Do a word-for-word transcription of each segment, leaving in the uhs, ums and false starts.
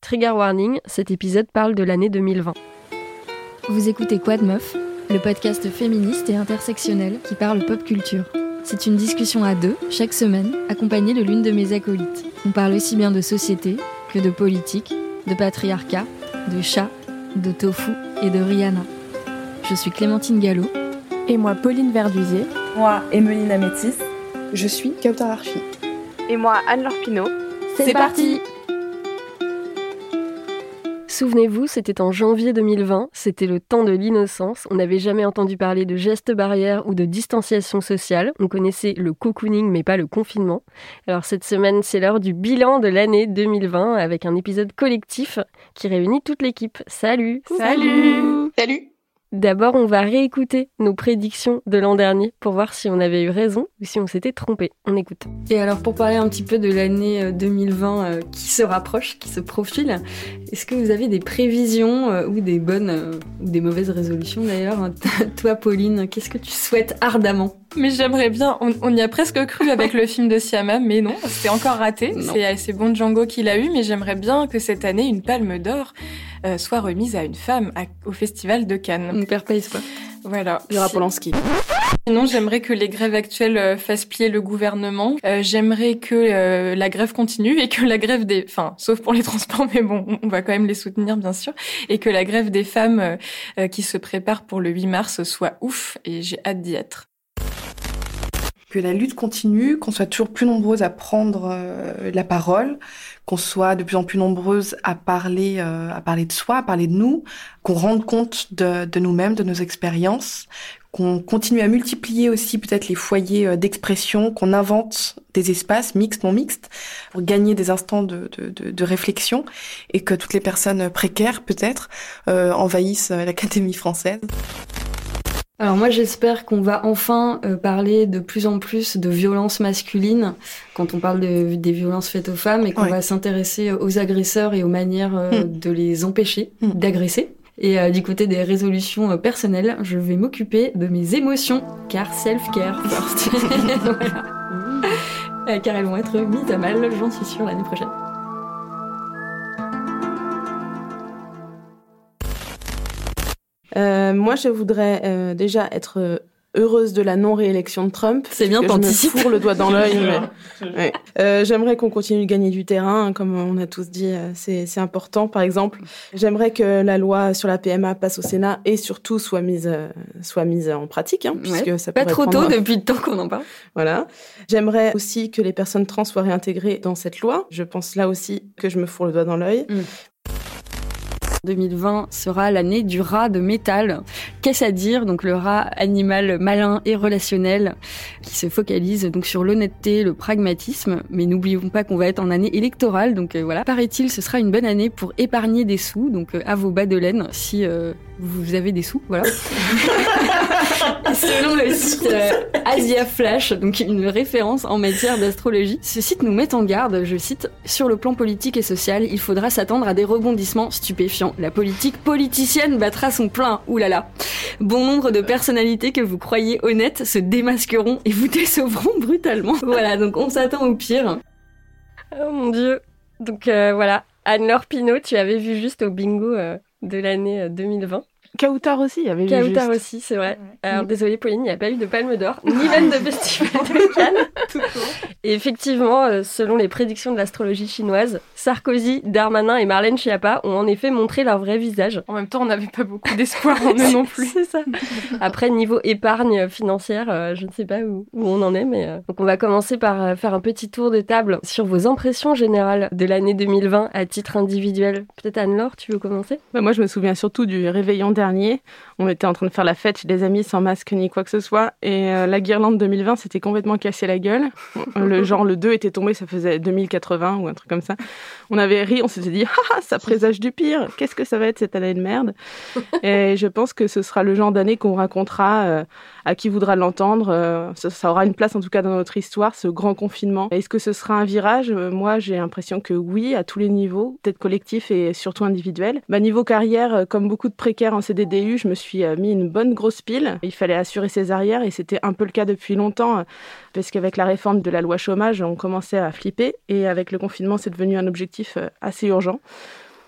Trigger warning, cet épisode parle de l'année deux mille vingt. Vous écoutez Quad Meuf, le podcast féministe et intersectionnel qui parle pop culture. C'est une discussion à deux, chaque semaine, accompagnée de l'une de mes acolytes. On parle aussi bien de société que de politique, de patriarcat, de chat, de tofu et de Rihanna. Je suis Clémentine Gallo. Et moi, Pauline Verduisier. Moi, Emeline Amétis. Je suis Kautar Arfi. Et moi, Anne-Laure Pinault. C'est, C'est parti, parti Souvenez-vous, c'était en janvier deux mille vingt, c'était le temps de l'innocence, on n'avait jamais entendu parler de gestes barrières ou de distanciation sociale, on connaissait le cocooning mais pas le confinement. Alors cette semaine, c'est l'heure du bilan de l'année deux mille vingt avec un épisode collectif qui réunit toute l'équipe. Salut Salut Salut D'abord, on va réécouter nos prédictions de l'an dernier pour voir si on avait eu raison ou si on s'était trompé. On écoute. Et alors, pour parler un petit peu de l'année deux mille vingt qui se rapproche, qui se profile, est-ce que vous avez des prévisions ou des bonnes ou des mauvaises résolutions d'ailleurs? Toi, Pauline, qu'est-ce que tu souhaites ardemment? Mais j'aimerais bien, on, on y a presque cru avec le film de Siama, mais non, c'est encore raté. Non. C'est, c'est bon Django qui l'a eu, mais j'aimerais bien que cette année, une palme d'or euh, soit remise à une femme à, au Festival de Cannes. On perd pas espoir. Voilà. Il y aura Polanski. Sinon, j'aimerais que les grèves actuelles euh, fassent plier le gouvernement. Euh, j'aimerais que euh, la grève continue et que la grève des... Enfin, sauf pour les transports, mais bon, on, on va quand même les soutenir, bien sûr. Et que la grève des femmes euh, euh, qui se préparent pour le huit mars soit ouf, et j'ai hâte d'y être. Que la lutte continue, qu'on soit toujours plus nombreuses à prendre euh, la parole, qu'on soit de plus en plus nombreuses à parler, euh, à parler de soi, à parler de nous, qu'on rende compte de, de nous-mêmes, de nos expériences, qu'on continue à multiplier aussi peut-être les foyers d'expression, qu'on invente des espaces mixtes, non mixtes, pour gagner des instants de, de, de, de réflexion, et que toutes les personnes précaires peut-être euh, envahissent l'Académie française. Alors moi j'espère qu'on va enfin euh, parler de plus en plus de violences masculines quand on parle de, des violences faites aux femmes et qu'on ouais. va s'intéresser aux agresseurs et aux manières euh, mmh. de les empêcher mmh. d'agresser. Et euh, du côté des résolutions euh, personnelles, je vais m'occuper de mes émotions, car self-care first. Voilà. euh, car elles vont être mises à mal, j'en suis sûre, l'année prochaine. Euh, moi, je voudrais euh, déjà être heureuse de la non-réélection de Trump. C'est bien, t'anticipes. Je me fourre le doigt dans l'œil. mais, ouais. euh, j'aimerais qu'on continue de gagner du terrain, comme on a tous dit, c'est, c'est important. Par exemple, j'aimerais que la loi sur la P M A passe au Sénat et surtout soit mise, soit mise en pratique, hein, puisque ouais, ça pas trop prendre... tôt depuis le temps qu'on en parle. Voilà. J'aimerais aussi que les personnes trans soient réintégrées dans cette loi. Je pense là aussi que je me fourre le doigt dans l'œil. Mm. deux mille vingt sera l'année du rat de métal. Qu'est-ce à dire? Donc le rat, animal malin et relationnel, qui se focalise donc sur l'honnêteté, le pragmatisme. Mais n'oublions pas qu'on va être en année électorale, donc euh, voilà. Paraît-il, ce sera une bonne année pour épargner des sous, donc euh, à vos bas de laine si euh, vous avez des sous, voilà. Selon le site euh, Asia Flash, donc une référence en matière d'astrologie, ce site nous met en garde, je cite, « Sur le plan politique et social, il faudra s'attendre à des rebondissements stupéfiants. La politique politicienne battra son plein. Ouh là là. Bon nombre de personnalités que vous croyez honnêtes se démasqueront et vous décevront brutalement. » Voilà, donc on s'attend au pire. Oh mon Dieu. Donc euh, voilà, Anne-Laure Pinault, tu avais vu juste au bingo euh, de l'année euh, deux mille vingt. Kautar aussi, il y avait vu juste. Kautar aussi, c'est vrai. Alors mmh. désolée Pauline, il n'y a pas eu de palme d'or, ni même de festival de Cannes. Tout et effectivement, euh, selon les prédictions de l'astrologie chinoise, Sarkozy, Darmanin et Marlène Schiappa ont en effet montré leur vrai visage. En même temps, on n'avait pas beaucoup d'espoir en eux non plus. C'est ça. Après, niveau épargne financière, euh, je ne sais pas où, où on en est, mais euh... donc on va commencer par euh, faire un petit tour de table sur vos impressions générales de l'année deux mille vingt à titre individuel. Peut-être Anne-Laure, tu veux commencer? Bah, moi, je me souviens surtout du réveillon dernier. On était en train de faire la fête chez des amis sans masque ni quoi que ce soit. Et euh, la guirlande deux mille vingt s'était complètement cassé la gueule. Le genre, le deux était tombé, ça faisait deux mille quatre-vingts ou un truc comme ça. On avait ri, on s'était dit, ah, ça présage du pire. Qu'est-ce que ça va être cette année de merde? Et je pense que ce sera le genre d'année qu'on racontera euh, à qui voudra l'entendre. Euh, ça, ça aura une place en tout cas dans notre histoire, ce grand confinement. Est-ce que ce sera un virage? Moi, j'ai l'impression que oui, à tous les niveaux, peut-être collectif et surtout individuel. Bah, niveau carrière, comme beaucoup de précaires en C D D U, je me suis mis une bonne grosse pile. Il fallait assurer ses arrières et c'était un peu le cas depuis longtemps parce qu'avec la réforme de la loi chômage, on commençait à flipper et avec le confinement, c'est devenu un objectif assez urgent.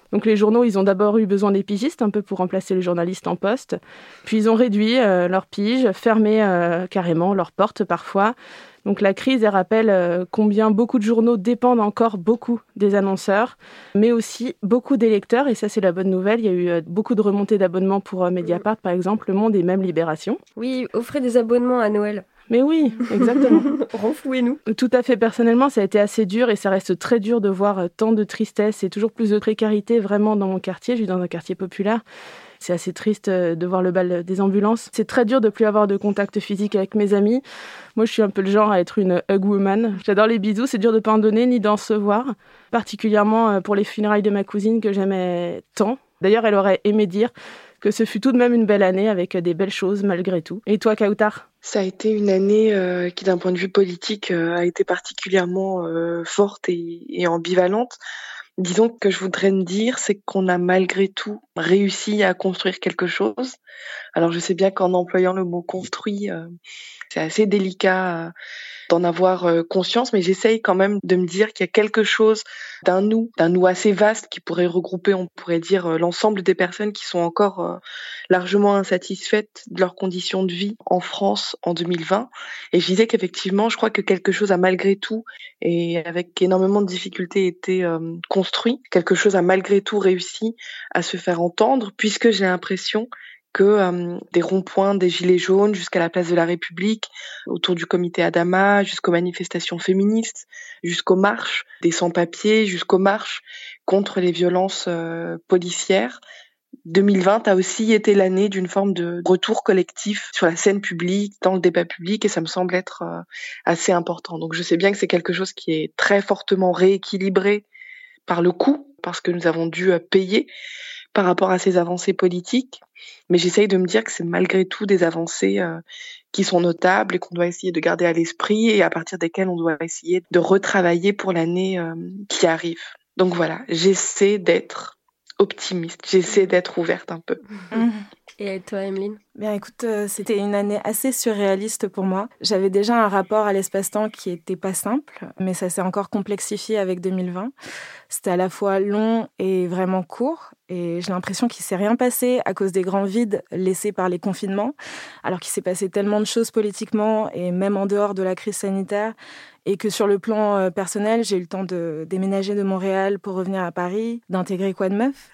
Donc les journaux, ils ont d'abord eu besoin des pigistes, un peu pour remplacer les journalistes en poste. Puis ils ont réduit euh, leurs piges, fermé euh, carrément leurs portes parfois. Donc la crise, elle rappelle euh, combien beaucoup de journaux dépendent encore beaucoup des annonceurs, mais aussi beaucoup des lecteurs. Et ça, c'est la bonne nouvelle. Il y a eu euh, beaucoup de remontées d'abonnements pour euh, Mediapart, par exemple, Le Monde et même Libération. Oui, offrez des abonnements à Noël. Mais oui, exactement. Renflouez-nous. Tout à fait. Personnellement, ça a été assez dur et ça reste très dur de voir tant de tristesse et toujours plus de précarité vraiment dans mon quartier. Je vis dans un quartier populaire. C'est assez triste de voir le bal des ambulances. C'est très dur de plus avoir de contact physique avec mes amis. Moi, je suis un peu le genre à être une hug woman. J'adore les bisous, c'est dur de pas en donner ni d'en recevoir. Particulièrement pour les funérailles de ma cousine que j'aimais tant. D'ailleurs, elle aurait aimé dire que ce fut tout de même une belle année avec des belles choses malgré tout. Et toi, Kautar ? Ça a été une année euh, qui, d'un point de vue politique, euh, a été particulièrement euh, forte et, et ambivalente. Disons que je voudrais me dire, c'est qu'on a malgré tout réussi à construire quelque chose. Alors je sais bien qu'en employant le mot construit, euh, c'est assez délicat euh, d'en avoir euh, conscience, mais j'essaye quand même de me dire qu'il y a quelque chose d'un nous, d'un nous assez vaste qui pourrait regrouper, on pourrait dire, euh, l'ensemble des personnes qui sont encore euh, largement insatisfaites de leurs conditions de vie en France en deux mille vingt. Et je disais qu'effectivement, je crois que quelque chose a malgré tout, et avec énormément de difficultés, été euh, construit. Quelque chose a malgré tout réussi à se faire entendre, puisque j'ai l'impression que euh, des ronds-points, des gilets jaunes, jusqu'à la place de la République, autour du comité Adama, jusqu'aux manifestations féministes, jusqu'aux marches des sans-papiers, jusqu'aux marches contre les violences euh, policières, deux mille vingt a aussi été l'année d'une forme de retour collectif sur la scène publique, dans le débat public, et ça me semble être euh, assez important. Donc je sais bien que c'est quelque chose qui est très fortement rééquilibré par le coût, parce que nous avons dû euh, payer par rapport à ces avancées politiques, mais j'essaye de me dire que c'est malgré tout des avancées euh, qui sont notables et qu'on doit essayer de garder à l'esprit et à partir desquelles on doit essayer de retravailler pour l'année euh, qui arrive. Donc voilà, j'essaie d'être optimiste, j'essaie d'être ouverte un peu. Mmh. Et toi, Emeline ? Bien, écoute, euh, c'était une année assez surréaliste pour moi. J'avais déjà un rapport à l'espace-temps qui était pas simple, mais ça s'est encore complexifié avec deux mille vingt. C'était à la fois long et vraiment court, et j'ai l'impression qu'il s'est rien passé à cause des grands vides laissés par les confinements, alors qu'il s'est passé tellement de choses politiquement et même en dehors de la crise sanitaire, et que sur le plan euh, personnel, j'ai eu le temps de déménager de Montréal pour revenir à Paris, d'intégrer Quoi de Meuf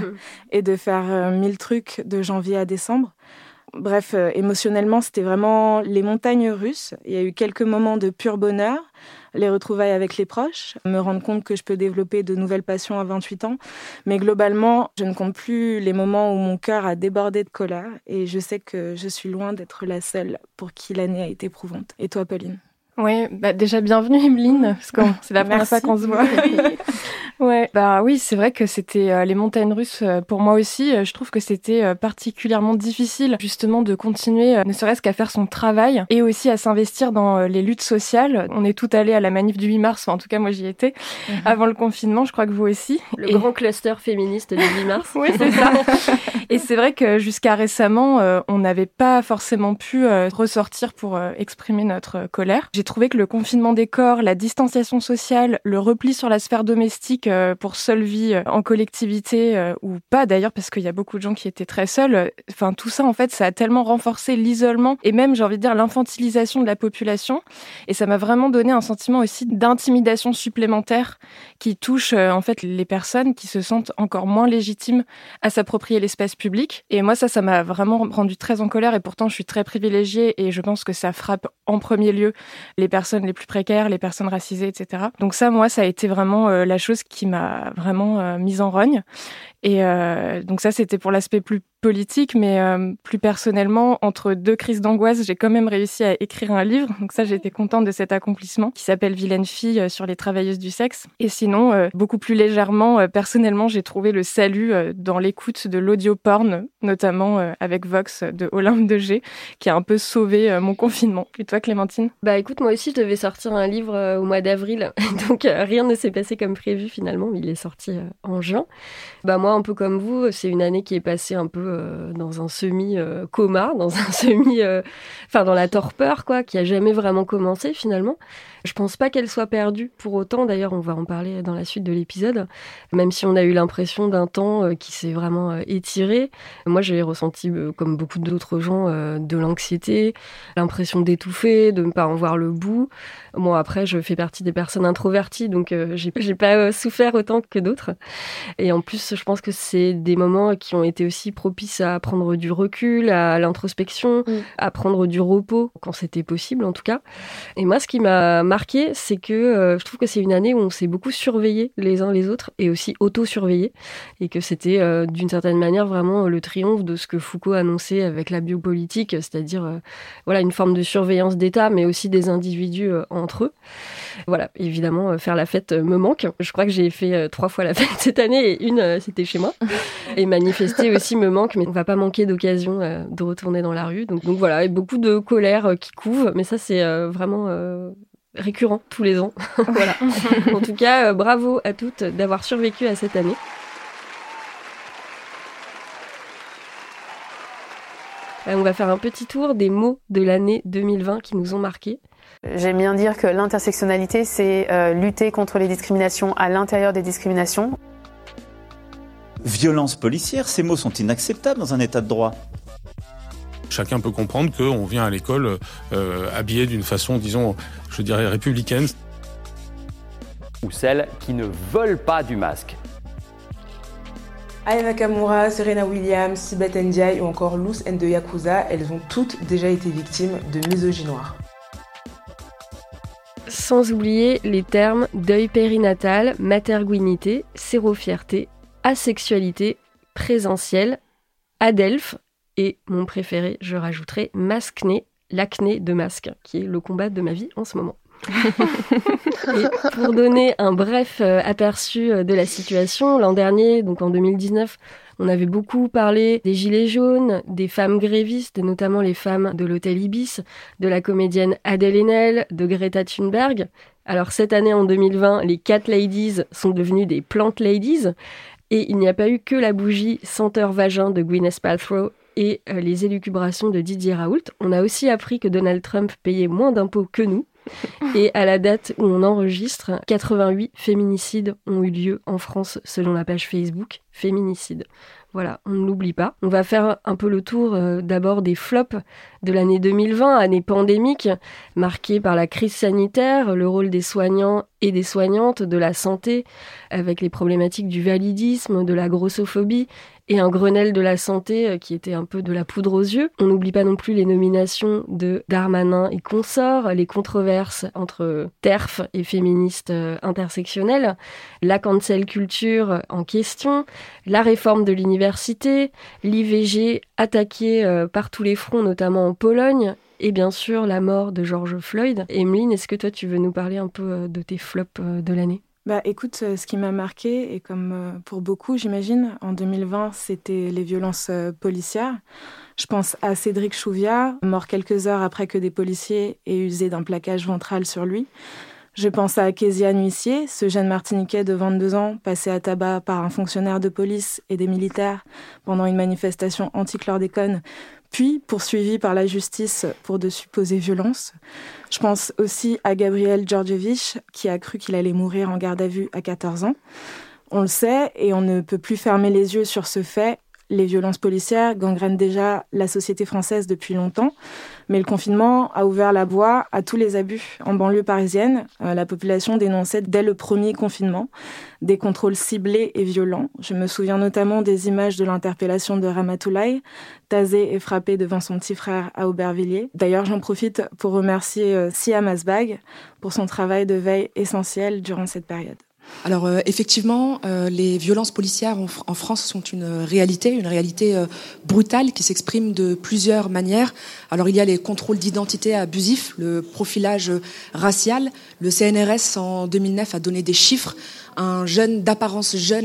et de faire euh, mille trucs de janvier à décembre. Bref, euh, émotionnellement, c'était vraiment les montagnes russes. Il y a eu quelques moments de pur bonheur, les retrouvailles avec les proches, me rendre compte que je peux développer de nouvelles passions à vingt-huit ans. Mais globalement, je ne compte plus les moments où mon cœur a débordé de colère, et je sais que je suis loin d'être la seule pour qui l'année a été éprouvante. Et toi, Pauline ? Oui, bah déjà bienvenue Emeline, parce que c'est la première fois qu'on se voit. Ouais, bah oui, c'est vrai que c'était euh, les montagnes russes euh, pour moi aussi. Euh, je trouve que c'était euh, particulièrement difficile justement de continuer, euh, ne serait-ce qu'à faire son travail et aussi à s'investir dans euh, les luttes sociales. On est tout allés à la manif du huit mars, enfin, en tout cas moi j'y étais mm-hmm. avant le confinement, je crois que vous aussi. Le et... grand cluster féministe du huit mars. Oui, c'est ça. Et c'est vrai que jusqu'à récemment, euh, on n'avait pas forcément pu euh, ressortir pour euh, exprimer notre euh, colère. J'ai trouvé que le confinement des corps, la distanciation sociale, le repli sur la sphère domestique euh, pour seule vie euh, en collectivité euh, ou pas d'ailleurs, parce qu'il y a beaucoup de gens qui étaient très seuls. Enfin, tout ça, en fait, ça a tellement renforcé l'isolement et même, j'ai envie de dire, l'infantilisation de la population. Et ça m'a vraiment donné un sentiment aussi d'intimidation supplémentaire qui touche euh, en fait les personnes qui se sentent encore moins légitimes à s'approprier l'espace public. Et moi, ça, ça m'a vraiment rendu très en colère. Et pourtant, je suis très privilégiée et je pense que ça frappe en premier lieu les personnes les plus précaires, les personnes racisées, et cetera. Donc ça, moi, ça a été vraiment euh, la chose qui m'a vraiment euh, mise en rogne. Et euh, donc ça, c'était pour l'aspect plus politique, mais euh, plus personnellement, entre deux crises d'angoisse, j'ai quand même réussi à écrire un livre. Donc ça, j'étais contente de cet accomplissement, qui s'appelle Vilaine fille euh, sur les travailleuses du sexe. Et sinon, euh, beaucoup plus légèrement, euh, personnellement, j'ai trouvé le salut euh, dans l'écoute de l'audio-porn, notamment euh, avec Vox de Olympe de G, qui a un peu sauvé euh, mon confinement. Et toi, Clémentine ? Bah écoute, moi aussi, je devais sortir un livre euh, au mois d'avril, donc euh, rien ne s'est passé comme prévu finalement, il est sorti euh, en juin. Bah moi, moi, un peu comme vous, c'est une année qui est passée un peu euh, dans un semi-coma, dans un semi... Euh, enfin, dans la torpeur, quoi, qui a jamais vraiment commencé, finalement. Je pense pas qu'elle soit perdue pour autant. D'ailleurs, on va en parler dans la suite de l'épisode. Même si on a eu l'impression d'un temps euh, qui s'est vraiment euh, étiré. Moi, j'ai ressenti, euh, comme beaucoup d'autres gens, euh, de l'anxiété, l'impression d'étouffer, de ne pas en voir le bout. Bon, après, je fais partie des personnes introverties, donc euh, j'ai, j'ai pas euh, souffert autant que d'autres. Et en plus, je pense que c'est des moments qui ont été aussi propices à prendre du recul, à l'introspection, mmh. à prendre du repos, quand c'était possible en tout cas. Et moi, ce qui m'a marqué, c'est que euh, je trouve que c'est une année où on s'est beaucoup surveillés les uns les autres et aussi auto-surveillés. Et que c'était euh, d'une certaine manière vraiment le triomphe de ce que Foucault annonçait avec la biopolitique, c'est-à-dire euh, voilà, une forme de surveillance d'État, mais aussi des individus euh, entre eux. Voilà, évidemment, euh, faire la fête euh, me manque. Je crois que j'ai fait euh, trois fois la fête cette année et une, euh, c'était chez moi. Et manifester aussi me manque, mais on va pas manquer d'occasion euh, de retourner dans la rue. Donc, donc voilà, et beaucoup de colère euh, qui couve, mais ça c'est euh, vraiment... Euh, récurrent tous les ans. Voilà. En tout cas, euh, bravo à toutes d'avoir survécu à cette année. Euh, on va faire un petit tour des mots de l'année deux mille vingt qui nous ont marqués. J'aime bien dire que l'intersectionnalité, c'est euh, lutter contre les discriminations à l'intérieur des discriminations. Violence policière, ces mots sont inacceptables dans un état de droit. Chacun peut comprendre qu'on vient à l'école euh, habillé d'une façon, disons, je dirais républicaine. Ou celles qui ne veulent pas du masque. Aya Nakamura, Serena Williams, Sibeth Ndiaye ou encore Luce N de Yakuza, elles ont toutes déjà été victimes de misogynie noire. Sans oublier les termes deuil périnatal, materguinité, sérofierté, asexualité, présentielle, adelphes, et mon préféré, je rajouterai masque-né, l'acné de masque, qui est le combat de ma vie en ce moment. Et pour donner un bref aperçu de la situation, l'an dernier, donc en deux mille dix-neuf, on avait beaucoup parlé des gilets jaunes, des femmes grévistes, et notamment les femmes de l'hôtel Ibis, de la comédienne Adèle Haenel, de Greta Thunberg. Alors cette année, en deux mille vingt, les Cat Ladies sont devenues des Plant Ladies, et il n'y a pas eu que la bougie senteur vagin de Gwyneth Paltrow et euh, les élucubrations de Didier Raoult. On a aussi appris que Donald Trump payait moins d'impôts que nous. Et à la date où on enregistre, quatre-vingt-huit féminicides ont eu lieu en France selon la page Facebook Féminicide. Voilà, on ne l'oublie pas. On va faire un peu le tour euh, d'abord des flops de l'année deux mille vingt, année pandémique, marquée par la crise sanitaire, le rôle des soignants et des soignantes, de la santé, avec les problématiques du validisme, de la grossophobie, et un Grenelle de la santé qui était un peu de la poudre aux yeux. On n'oublie pas non plus les nominations de Darmanin et consorts, les controverses entre TERF et féministes intersectionnelles, la cancel culture en question, la réforme de l'université, l'I V G attaquée par tous les fronts, notamment en Pologne, et bien sûr la mort de George Floyd. Emeline, est-ce que toi tu veux nous parler un peu de tes flops de l'année ? Bah, écoute, ce qui m'a marqué, et comme pour beaucoup, j'imagine, en deux mille vingt, c'était les violences policières. Je pense à Cédric Chouviat, mort quelques heures après que des policiers aient usé d'un plaquage ventral sur lui. Je pense à Kezia Huissier, ce jeune Martiniquais de vingt-deux ans, passé à tabac par un fonctionnaire de police et des militaires pendant une manifestation anti-chlordécone, puis poursuivi par la justice pour de supposées violences. Je pense aussi à Gabriel Djordjevic, qui a cru qu'il allait mourir en garde à vue à quatorze ans. On le sait, et on ne peut plus fermer les yeux sur ce fait. Les violences policières gangrènent déjà la société française depuis longtemps, mais le confinement a ouvert la voie à tous les abus. En banlieue parisienne, euh, la population dénonçait dès le premier confinement des contrôles ciblés et violents. Je me souviens notamment des images de l'interpellation de Ramatoulaye, tasé et frappé devant son petit frère à Aubervilliers. D'ailleurs, j'en profite pour remercier euh, Siam Asbag pour son travail de veille essentiel durant cette période. Alors euh, effectivement, euh, les violences policières en, en France sont une réalité, une réalité euh, brutale qui s'exprime de plusieurs manières. Alors il y a les contrôles d'identité abusifs, le profilage racial. Le C N R S en deux mille neuf a donné des chiffres. Un jeune d'apparence jeune,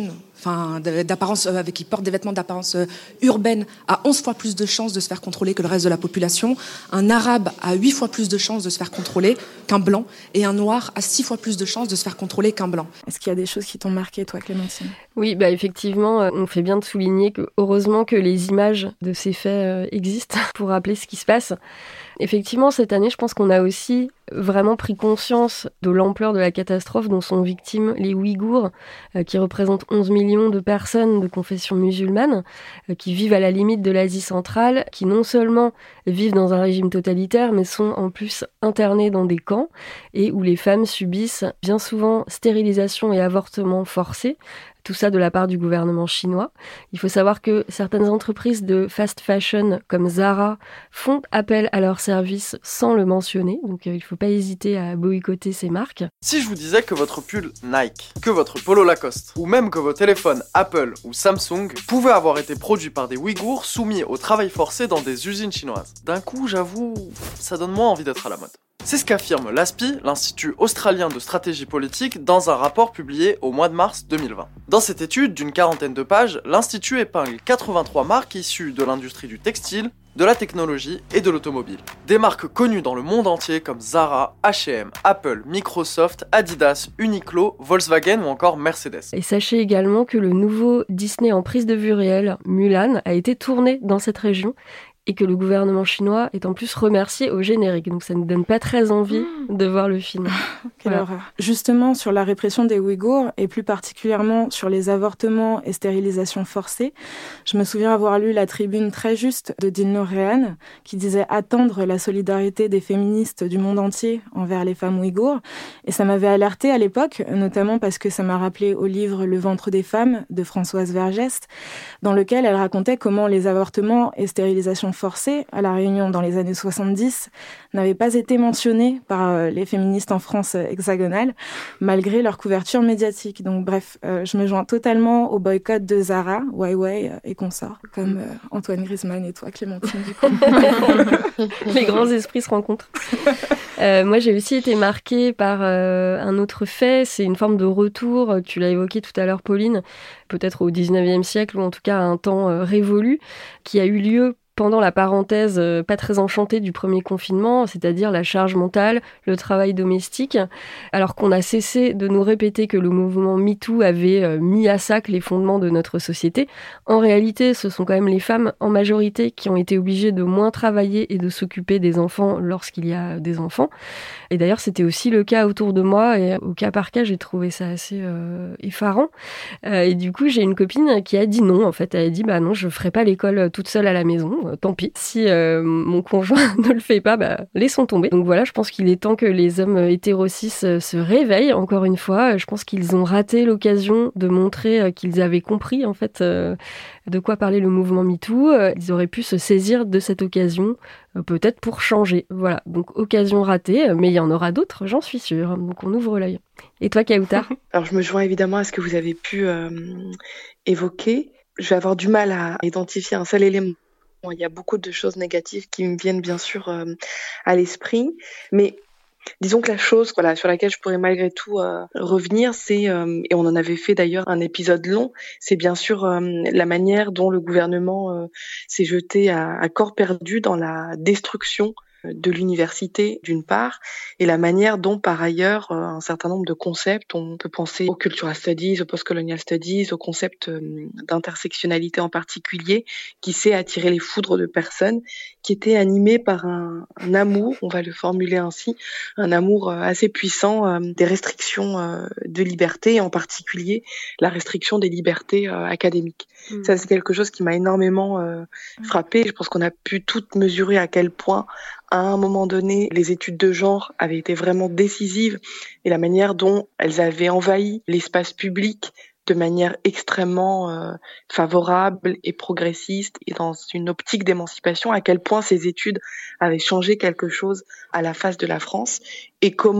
enfin d'apparence, euh, avec qui portent des vêtements d'apparence euh, urbaine a onze fois plus de chances de se faire contrôler que le reste de la population. Un arabe a huit fois plus de chances de se faire contrôler qu'un blanc, et un noir a six fois plus de chances de se faire contrôler qu'un blanc. Est-ce qu'il y a des choses qui t'ont marqué, toi, Clémentine ? Oui, bah effectivement, euh, on fait bien de souligner que heureusement que les images de ces faits euh, existent pour rappeler ce qui se passe. Effectivement, cette année, je pense qu'on a aussi vraiment pris conscience de l'ampleur de la catastrophe dont sont victimes les Ouïghours, euh, qui représentent onze millions de personnes de confession musulmane, euh, qui vivent à la limite de l'Asie centrale, qui non seulement vivent dans un régime totalitaire, mais sont en plus internées dans des camps, et où les femmes subissent bien souvent stérilisation et avortement forcés, tout ça de la part du gouvernement chinois. Il faut savoir que certaines entreprises de fast fashion comme Zara font appel à leurs services sans le mentionner, donc euh, il ne faut pas hésiter à boycotter ces marques. Si je vous disais que votre pull Nike, que votre polo Lacoste, ou même que vos téléphones Apple ou Samsung pouvaient avoir été produits par des Ouïghours soumis au travail forcé dans des usines chinoises, d'un coup, j'avoue, ça donne moins envie d'être à la mode. C'est ce qu'affirme l'A S P I, l'Institut australien de stratégie politique, dans un rapport publié au mois de mars deux mille vingt. Dans cette étude d'une quarantaine de pages, l'Institut épingle quatre-vingt-trois marques issues de l'industrie du textile, de la technologie et de l'automobile. Des marques connues dans le monde entier comme Zara, H et M, Apple, Microsoft, Adidas, Uniqlo, Volkswagen ou encore Mercedes. Et sachez également que le nouveau Disney en prise de vue réelle, Mulan, a été tourné dans cette région, et que le gouvernement chinois est en plus remercié au générique. Donc ça ne donne pas très envie mmh. de voir le film. Quelle voilà. horreur. Justement, sur la répression des Ouïghours, et plus particulièrement sur les avortements et stérilisations forcées, je me souviens avoir lu la tribune très juste de Dino Rehan, qui disait attendre la solidarité des féministes du monde entier envers les femmes ouïghours. Et ça m'avait alertée à l'époque, notamment parce que ça m'a rappelé au livre Le ventre des femmes de Françoise Vergès, dans lequel elle racontait comment les avortements et stérilisations forcés à La Réunion dans les années soixante-dix n'avaient pas été mentionnés par les féministes en France hexagonale, malgré leur couverture médiatique. Donc bref, euh, je me joins totalement au boycott de Zara, Huawei et consorts, comme euh, Antoine Griezmann et toi, Clémentine, du coup. Les grands esprits se rencontrent. Euh, moi, j'ai aussi été marquée par euh, un autre fait, c'est une forme de retour, tu l'as évoqué tout à l'heure, Pauline, peut-être au dix-neuvième siècle, ou en tout cas à un temps euh, révolu, qui a eu lieu pendant la parenthèse euh, pas très enchantée du premier confinement, c'est-à-dire la charge mentale, le travail domestique, alors qu'on a cessé de nous répéter que le mouvement MeToo avait euh, mis à sac les fondements de notre société. En réalité, ce sont quand même les femmes en majorité qui ont été obligées de moins travailler et de s'occuper des enfants lorsqu'il y a des enfants. Et d'ailleurs, c'était aussi le cas autour de moi, et au cas par cas, j'ai trouvé ça assez euh, effarant. Euh, et du coup, j'ai une copine qui a dit non, en fait. Elle a dit, bah non, je ferai pas l'école toute seule à la maison. Tant pis. Si euh, mon conjoint ne le fait pas, bah, laissons tomber. Donc voilà, je pense qu'il est temps que les hommes hétéro-cis se réveillent, encore une fois. Je pense qu'ils ont raté l'occasion de montrer qu'ils avaient compris, en fait, euh, de quoi parlait le mouvement MeToo. Ils auraient pu se saisir de cette occasion, euh, peut-être pour changer. Voilà, donc occasion ratée, mais il y en aura d'autres, j'en suis sûre. Donc on ouvre l'œil. Et toi, Kauta ? Alors je me joins évidemment à ce que vous avez pu euh, évoquer. Je vais avoir du mal à identifier un seul élément. Il y a beaucoup de choses négatives qui me viennent bien sûr euh, à l'esprit, mais disons que la chose voilà, sur laquelle je pourrais malgré tout euh, revenir, c'est, euh, et on en avait fait d'ailleurs un épisode long, c'est bien sûr euh, la manière dont le gouvernement euh, s'est jeté à, à corps perdu dans la destruction de l'université d'une part, et la manière dont par ailleurs un certain nombre de concepts, on peut penser aux cultural studies, aux post-colonial studies, au concept d'intersectionnalité en particulier, qui sait attirer les foudres de personnes qui étaient animées par un, un amour, on va le formuler ainsi, un amour assez puissant des restrictions de liberté, et en particulier la restriction des libertés académiques. Mmh. Ça, c'est quelque chose qui m'a énormément euh, frappée. Je pense qu'on a pu toutes mesurer à quel point à un moment donné, les études de genre avaient été vraiment décisives, et la manière dont elles avaient envahi l'espace public de manière extrêmement euh, favorable et progressiste, et dans une optique d'émancipation, à quel point ces études avaient changé quelque chose à la face de la France, et comment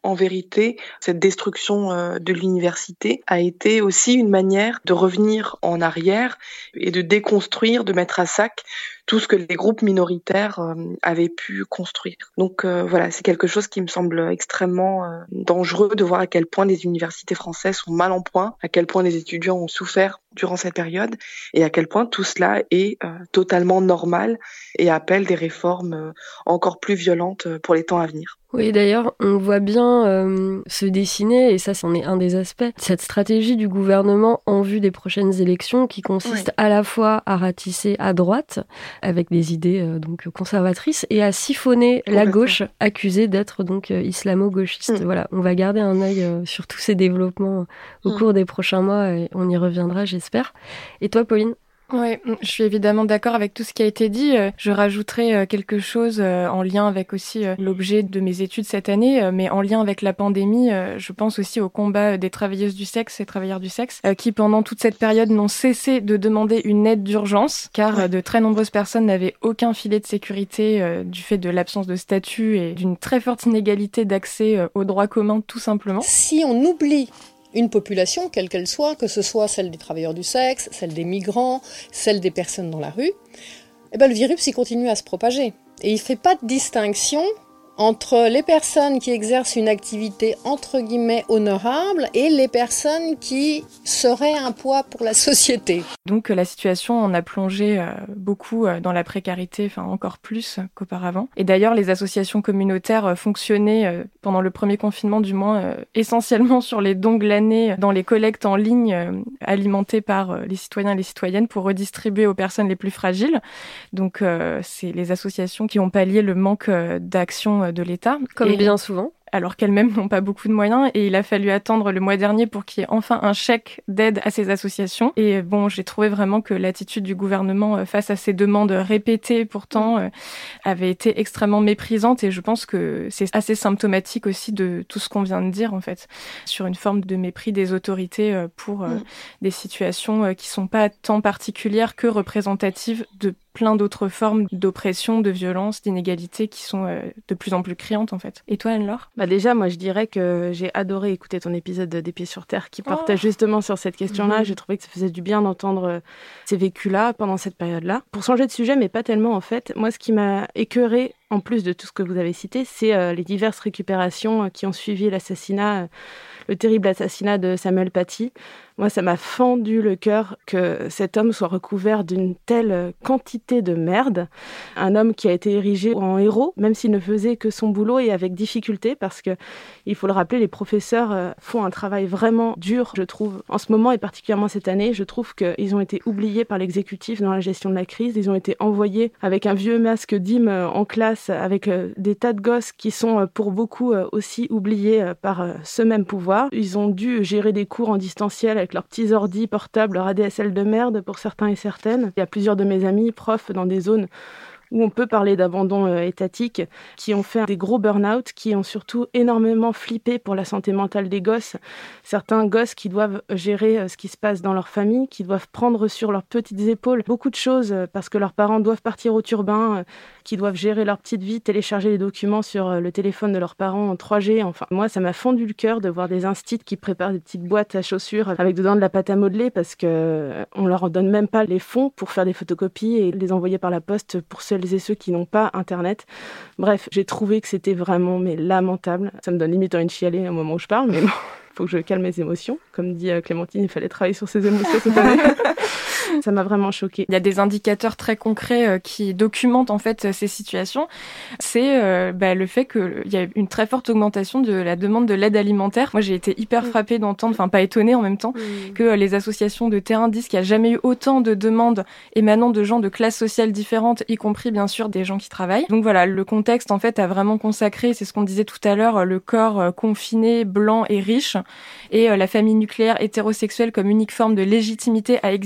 En vérité, cette destruction euh, de l'université a été aussi une manière de revenir en arrière et de déconstruire, de mettre à sac tout ce que les groupes minoritaires euh, avaient pu construire. Donc euh, voilà, c'est quelque chose qui me semble extrêmement euh, dangereux de voir à quel point les universités françaises sont mal en point, à quel point les étudiants ont souffert durant cette période et à quel point tout cela est euh, totalement normal et appelle des réformes euh, encore plus violentes pour les temps à venir. Oui, d'ailleurs, on voit bien euh, se dessiner, et ça, c'en est un des aspects, cette stratégie du gouvernement en vue des prochaines élections qui consiste oui. à la fois à ratisser à droite, avec des idées euh, donc conservatrices, et à siphonner la gauche, accusée d'être donc euh, islamo-gauchiste. Mmh. Voilà, on va garder un œil euh, sur tous ces développements au mmh. cours des prochains mois, et on y reviendra, j'espère. Et toi, Pauline ? Oui, je suis évidemment d'accord avec tout ce qui a été dit. Je rajouterai quelque chose en lien avec aussi l'objet de mes études cette année, mais en lien avec la pandémie, je pense aussi au combat des travailleuses du sexe et travailleurs du sexe, qui pendant toute cette période n'ont cessé de demander une aide d'urgence, car ouais. de très nombreuses personnes n'avaient aucun filet de sécurité du fait de l'absence de statut et d'une très forte inégalité d'accès aux droits communs, tout simplement. Si on oublie une population, quelle qu'elle soit, que ce soit celle des travailleurs du sexe, celle des migrants, celle des personnes dans la rue, eh ben le virus il continue à se propager. Et il ne fait pas de distinction entre les personnes qui exercent une activité entre guillemets honorable et les personnes qui seraient un poids pour la société. Donc la situation en a plongé euh, beaucoup euh, dans la précarité, enfin encore plus qu'auparavant. Et d'ailleurs les associations communautaires euh, fonctionnaient euh, pendant le premier confinement du moins euh, essentiellement sur les dons glanés dans les collectes en ligne euh, alimentées par euh, les citoyens et les citoyennes pour redistribuer aux personnes les plus fragiles. Donc euh, c'est les associations qui ont pallié le manque euh, d'action de l'État. Comme et, bien souvent. Alors qu'elles-mêmes n'ont pas beaucoup de moyens. Et il a fallu attendre le mois dernier pour qu'il y ait enfin un chèque d'aide à ces associations. Et bon, j'ai trouvé vraiment que l'attitude du gouvernement face à ces demandes répétées, pourtant, euh, avait été extrêmement méprisante. Et je pense que c'est assez symptomatique aussi de tout ce qu'on vient de dire, en fait, sur une forme de mépris des autorités pour euh, mmh. des situations qui sont pas tant particulières que représentatives de plein d'autres formes d'oppression, de violence, d'inégalité qui sont euh, de plus en plus criantes en fait. Et toi Anne-Laure ? Bah déjà, moi je dirais que j'ai adoré écouter ton épisode des Pieds sur Terre qui portait oh. justement sur cette question-là. Mmh. J'ai trouvé que ça faisait du bien d'entendre euh, ces vécus-là pendant cette période-là. Pour changer de sujet, mais pas tellement en fait, moi ce qui m'a écœurée, en plus de tout ce que vous avez cité, c'est euh, les diverses récupérations euh, qui ont suivi l'assassinat, euh, le terrible assassinat de Samuel Paty. Moi, ça m'a fendu le cœur que cet homme soit recouvert d'une telle quantité de merde. Un homme qui a été érigé en héros, même s'il ne faisait que son boulot et avec difficulté, parce que, il faut le rappeler, les professeurs font un travail vraiment dur, je trouve. En ce moment, et particulièrement cette année, je trouve qu'ils ont été oubliés par l'exécutif dans la gestion de la crise. Ils ont été envoyés avec un vieux masque d'I M en classe, avec des tas de gosses qui sont pour beaucoup aussi oubliés par ce même pouvoir. Ils ont dû gérer des cours en distanciel avec leurs petits ordi portables, leur A D S L de merde pour certains et certaines. Il y a plusieurs de mes amis, profs, dans des zones où on peut parler d'abandon euh, étatique, qui ont fait des gros burn-out, qui ont surtout énormément flippé pour la santé mentale des gosses. Certains gosses qui doivent gérer euh, ce qui se passe dans leur famille, qui doivent prendre sur leurs petites épaules beaucoup de choses euh, parce que leurs parents doivent partir au turbin, euh, qui doivent gérer leur petite vie, télécharger les documents sur euh, le téléphone de leurs parents en trois G. Enfin, moi, ça m'a fendu le cœur de voir des instits qui préparent des petites boîtes à chaussures avec dedans de la pâte à modeler parce qu'on euh, ne leur donne même pas les fonds pour faire des photocopies et les envoyer par la poste pour celles et ceux qui n'ont pas Internet. Bref, j'ai trouvé que c'était vraiment mais lamentable. Ça me donne limite envie de chialer au moment où je parle, mais bon, il faut que je calme mes émotions. Comme dit Clémentine, il fallait travailler sur ses émotions cette année. Ça m'a vraiment choquée. Il y a des indicateurs très concrets euh, qui documentent en fait ces situations. C'est euh, bah, le fait qu'il y a une très forte augmentation de la demande de l'aide alimentaire. Moi, j'ai été hyper mmh. frappée d'entendre, enfin pas étonnée en même temps, mmh. que euh, les associations de terrain disent qu'il n'y a jamais eu autant de demandes émanant de gens de classes sociales différentes, y compris bien sûr des gens qui travaillent. Donc voilà, le contexte en fait a vraiment consacré, c'est ce qu'on disait tout à l'heure, le corps euh, confiné, blanc et riche, et euh, la famille nucléaire hétérosexuelle comme unique forme de légitimité à exister dans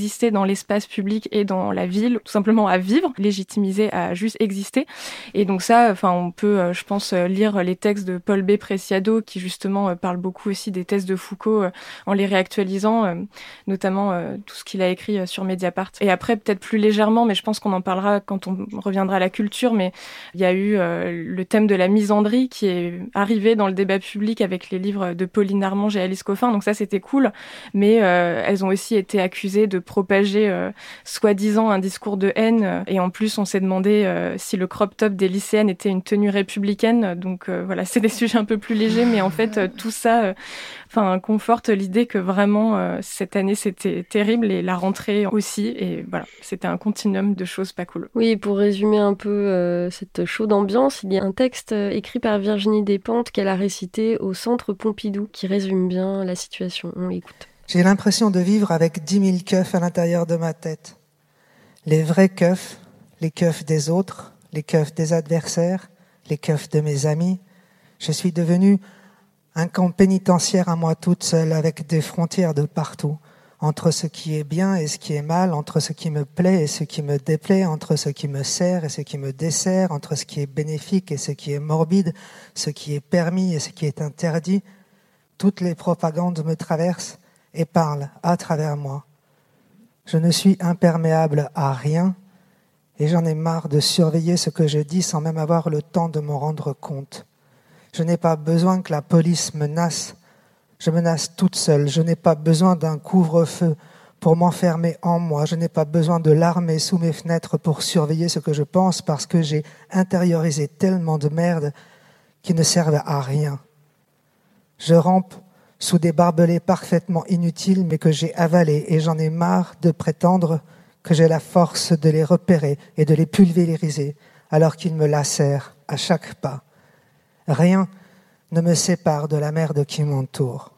l'espace public et dans la ville, tout simplement à vivre, légitimisé à juste exister. Et donc ça, enfin, on peut, euh, je pense, euh, lire les textes de Paul B. Preciado, qui justement euh, parle beaucoup aussi des thèses de Foucault euh, en les réactualisant, euh, notamment euh, tout ce qu'il a écrit euh, sur Mediapart. Et après, peut-être plus légèrement, mais je pense qu'on en parlera quand on reviendra à la culture, mais il y a eu euh, le thème de la misandrie qui est arrivé dans le débat public avec les livres de Pauline Armange et Alice Coffin, donc ça c'était cool, mais euh, elles ont aussi été accusées de propager euh, soi-disant un discours de haine, et en plus on s'est demandé euh, si le crop top des lycéennes était une tenue républicaine, donc euh, voilà, c'est des sujets un peu plus légers, mais en fait euh, tout ça euh, enfin, conforte l'idée que vraiment euh, cette année c'était terrible, et la rentrée aussi, et voilà, c'était un continuum de choses pas cool. Oui, pour résumer un peu euh, cette chaude ambiance, il y a un texte euh, écrit par Virginie Despentes qu'elle a récité au Centre Pompidou qui résume bien la situation. On l'écoute. J'ai l'impression de vivre avec dix mille keufs à l'intérieur de ma tête. Les vrais keufs, les keufs des autres, les keufs des adversaires, les keufs de mes amis. Je suis devenue un camp pénitentiaire à moi toute seule, avec des frontières de partout, entre ce qui est bien et ce qui est mal, entre ce qui me plaît et ce qui me déplaît, entre ce qui me sert et ce qui me dessert, entre ce qui est bénéfique et ce qui est morbide, ce qui est permis et ce qui est interdit. Toutes les propagandes me traversent et parlent à travers moi. Je ne suis imperméable à rien et j'en ai marre de surveiller ce que je dis sans même avoir le temps de m'en rendre compte. Je n'ai pas besoin que la police menace. Je menace toute seule. Je n'ai pas besoin d'un couvre-feu pour m'enfermer en moi. Je n'ai pas besoin de l'armée sous mes fenêtres pour surveiller ce que je pense, parce que j'ai intériorisé tellement de merde qui ne servent à rien. Je rampe sous des barbelés parfaitement inutiles, mais que j'ai avalés, et j'en ai marre de prétendre que j'ai la force de les repérer et de les pulvériser, alors qu'ils me lacèrent à chaque pas. Rien ne me sépare de la merde qui m'entoure.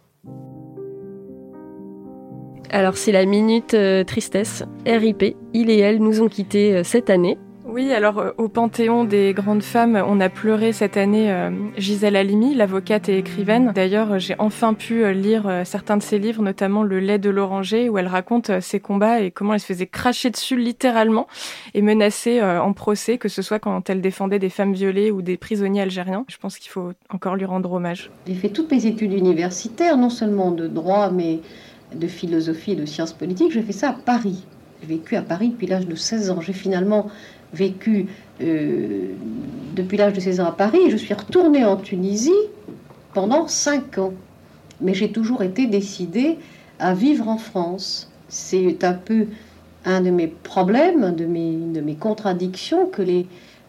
Alors c'est la minute euh, tristesse. R I P, il et elle nous ont quittés euh, cette année. Oui, alors euh, au Panthéon des grandes femmes, on a pleuré cette année euh, Gisèle Halimi, l'avocate et écrivaine. D'ailleurs, j'ai enfin pu euh, lire euh, certains de ses livres, notamment Le lait de l'oranger, où elle raconte euh, ses combats et comment elle se faisait cracher dessus littéralement et menacée euh, en procès, que ce soit quand elle défendait des femmes violées ou des prisonniers algériens. Je pense qu'il faut encore lui rendre hommage. J'ai fait toutes mes études universitaires, non seulement de droit, mais de philosophie et de sciences politiques. J'ai fait ça à Paris. J'ai vécu à Paris depuis l'âge de seize ans. J'ai finalement vécu euh, depuis l'âge de seize ans à Paris, et je suis retournée en Tunisie pendant cinq ans. Mais j'ai toujours été décidée à vivre en France. C'est un peu un de mes problèmes, de mes, de mes contradictions, que les,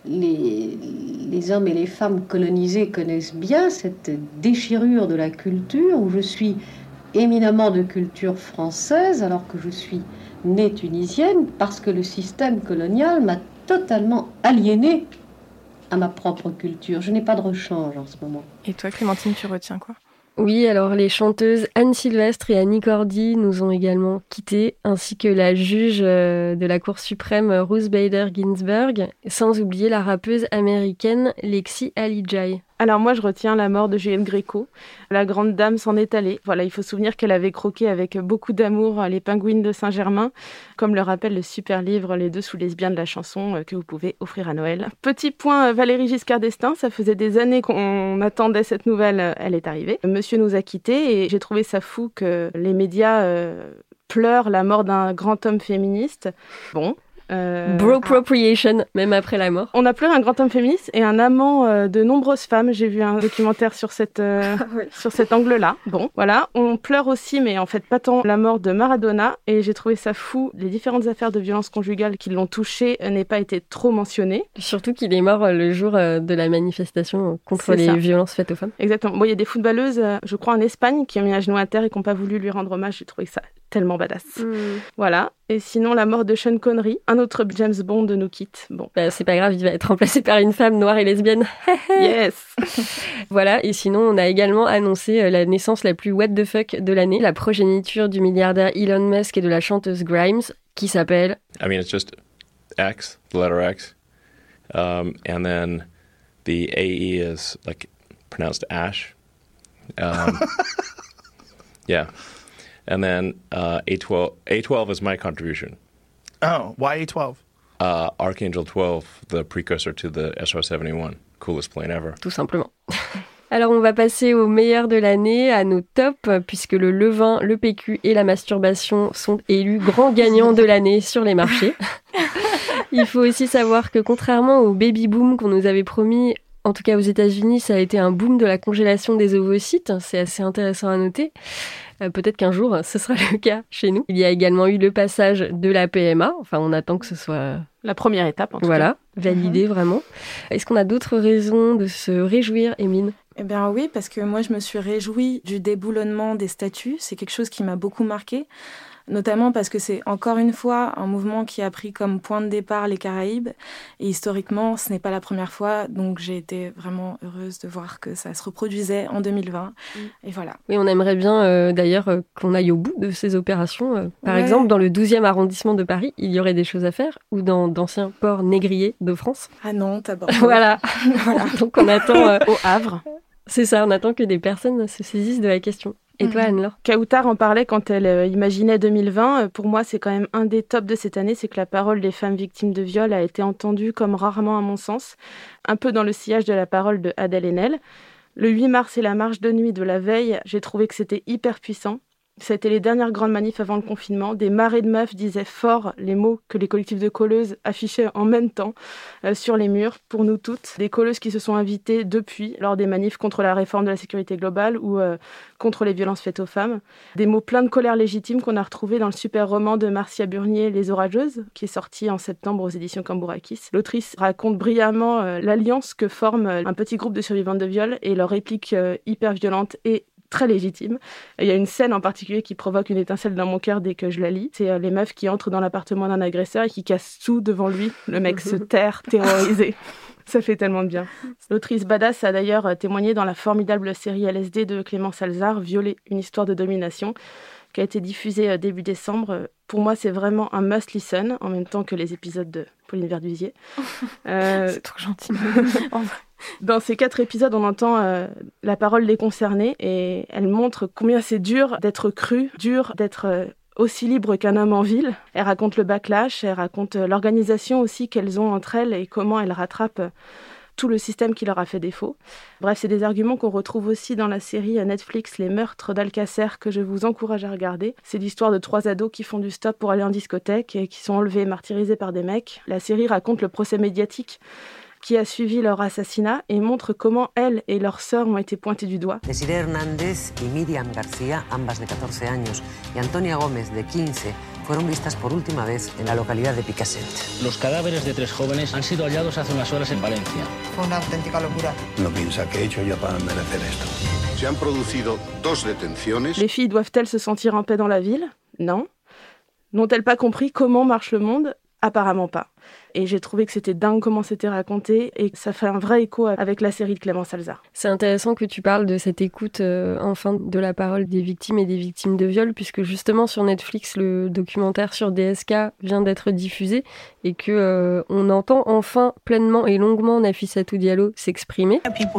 les, les hommes et les femmes colonisés connaissent bien, cette déchirure de la culture, où je suis éminemment de culture française, alors que je suis née tunisienne, parce que le système colonial m'a totalement aliénée à ma propre culture. Je n'ai pas de rechange en ce moment. Et toi, Clémentine, tu retiens quoi ? Oui, alors les chanteuses Anne Sylvestre et Annie Cordy nous ont également quittés, ainsi que la juge de la Cour suprême Ruth Bader Ginsburg, sans oublier la rappeuse américaine Lexi Alijai. Alors moi, je retiens la mort de Juliette Gréco. La grande dame s'en est allée. Voilà, il faut se souvenir qu'elle avait croqué avec beaucoup d'amour les pingouines de Saint-Germain, comme le rappelle le super livre Les deux sous-lesbiens de la chanson, que vous pouvez offrir à Noël. Petit point, Valéry Giscard d'Estaing. Ça faisait des années qu'on attendait cette nouvelle. Elle est arrivée. Monsieur nous a quittés et j'ai trouvé ça fou que les médias euh, pleurent la mort d'un grand homme féministe. Bon... Euh, Broappropriation, ah. même après la mort. On a pleuré un grand homme féministe et un amant euh, de nombreuses femmes. J'ai vu un documentaire sur, cette, euh, oui. sur cet angle-là. Bon, voilà. On pleure aussi, mais en fait pas tant, la mort de Maradona. Et j'ai trouvé ça fou. Les différentes affaires de violence conjugale qui l'ont touché euh, n'aient pas été trop mentionnées. Surtout qu'il est mort euh, le jour euh, de la manifestation contre C'est les ça. violences faites aux femmes. Exactement. Bon, il y a des footballeuses, euh, je crois en Espagne, qui ont mis un genou à terre et qui n'ont pas voulu lui rendre hommage. J'ai trouvé ça tellement badass. Mm. Voilà. Et sinon, la mort de Sean Connery, un autre James Bond nous quitte. Bon, bah, c'est pas grave, il va être remplacé par une femme noire et lesbienne. Yes. Voilà. Et sinon, on a également annoncé la naissance la plus what the fuck de l'année, la progéniture du milliardaire Elon Musk et de la chanteuse Grimes, qui s'appelle. I mean, it's just X, the letter X, um, and then the A E is like pronounced Ash. Um, yeah. And then uh, A twelve, A twelve is my contribution. Oh, why A twelve? Uh, Archangel twelve, the precursor to the S R seventy-one. Coolest plane ever. Tout simplement. Alors on va passer au meilleur de l'année, à nos tops, puisque le levain, le P Q et la masturbation sont élus grands gagnants de l'année sur les marchés. Il faut aussi savoir que contrairement au baby boom qu'on nous avait promis, en tout cas aux États-Unis, ça a été un boom de la congélation des ovocytes. C'est assez intéressant à noter. Euh, peut-être qu'un jour, ce sera le cas chez nous. Il y a également eu le passage de la P M A. Enfin, on attend que ce soit... La première étape, en tout voilà, cas. Voilà, validé mmh. vraiment. Est-ce qu'on a d'autres raisons de se réjouir, Émine ? Eh bien oui, parce que moi, je me suis réjouie du déboulonnement des statuts. C'est quelque chose qui m'a beaucoup marquée, notamment parce que c'est encore une fois un mouvement qui a pris comme point de départ les Caraïbes. Et historiquement, ce n'est pas la première fois, donc j'ai été vraiment heureuse de voir que ça se reproduisait en deux mille vingt. Et voilà. Oui, on aimerait bien euh, d'ailleurs euh, qu'on aille au bout de ces opérations. Euh, par ouais. exemple, dans le douzième arrondissement de Paris, il y aurait des choses à faire, ou dans d'anciens ports négriers de France. Ah non, t'as Voilà. voilà. Donc on attend... Euh, au Havre. C'est ça, on attend que des personnes se saisissent de la question. Et toi, Anne-Laure ? Kautar en parlait quand elle euh, imaginait deux mille vingt. Pour moi, c'est quand même un des tops de cette année, c'est que la parole des femmes victimes de viol a été entendue comme rarement à mon sens, un peu dans le sillage de la parole de Adèle Haenel. Le huit mars et la marche de nuit de la veille, j'ai trouvé que c'était hyper puissant. C'était les dernières grandes manifs avant le confinement. Des marées de meufs disaient fort les mots que les collectifs de colleuses affichaient en même temps euh, sur les murs, pour nous toutes. Des colleuses qui se sont invitées depuis lors des manifs contre la réforme de la sécurité globale ou euh, contre les violences faites aux femmes. Des mots pleins de colère légitime qu'on a retrouvés dans le super roman de Marcia Burnier, Les Orageuses, qui est sorti en septembre aux éditions Cambourakis. L'autrice raconte brillamment euh, l'alliance que forme euh, un petit groupe de survivantes de viol et leur réplique euh, hyper violente et très légitime. Il y a une scène en particulier qui provoque une étincelle dans mon cœur dès que je la lis. C'est euh, les meufs qui entrent dans l'appartement d'un agresseur et qui cassent tout devant lui. Le mec se terre, terrorisé. Ça fait tellement de bien. L'autrice badass a d'ailleurs témoigné dans la formidable série L S D de Clément Salzar, Violer, une histoire de domination, qui a été diffusée début décembre. Pour moi, c'est vraiment un must-listen, en même temps que les épisodes de Pauline Verdusier. Euh... C'est trop gentil. En vrai. Dans ces quatre épisodes, on entend euh, la parole des concernés et elle montre combien c'est dur d'être cru, dur d'être euh, aussi libre qu'un homme en ville. Elle raconte le backlash, elle raconte euh, l'organisation aussi qu'elles ont entre elles et comment elles rattrapent euh, tout le système qui leur a fait défaut. Bref, c'est des arguments qu'on retrouve aussi dans la série Netflix Les Meurtres d'Alcacer que je vous encourage à regarder. C'est l'histoire de trois ados qui font du stop pour aller en discothèque et qui sont enlevés et martyrisés par des mecs. La série raconte le procès médiatique qui a suivi leur assassinat et montre comment elles et leurs sœurs ont été pointées du doigt. Desiree Hernández y Miriam García, ambas de catorce años, y Antonia Gómez, de quince, fueron vistas por última vez en la localidad de Picassent. Los cadáveres de tres jóvenes han sido hallados hace unas horas en Valencia. Fue una auténtica locura. No piensa que he hecho yo para merecer esto. Se han producido dos detenciones. Les filles doivent-elles se sentir en paix dans la ville ? Non. N'ont-elles pas compris comment marche le monde ? Apparemment pas. Et j'ai trouvé que c'était dingue comment c'était raconté et ça fait un vrai écho avec la série de Clément Salzar. C'est intéressant que tu parles de cette écoute euh, enfin de la parole des victimes et des victimes de viol, puisque justement sur Netflix, le documentaire sur D S K vient d'être diffusé et que euh, on entend enfin pleinement et longuement Nafissatou Diallo s'exprimer.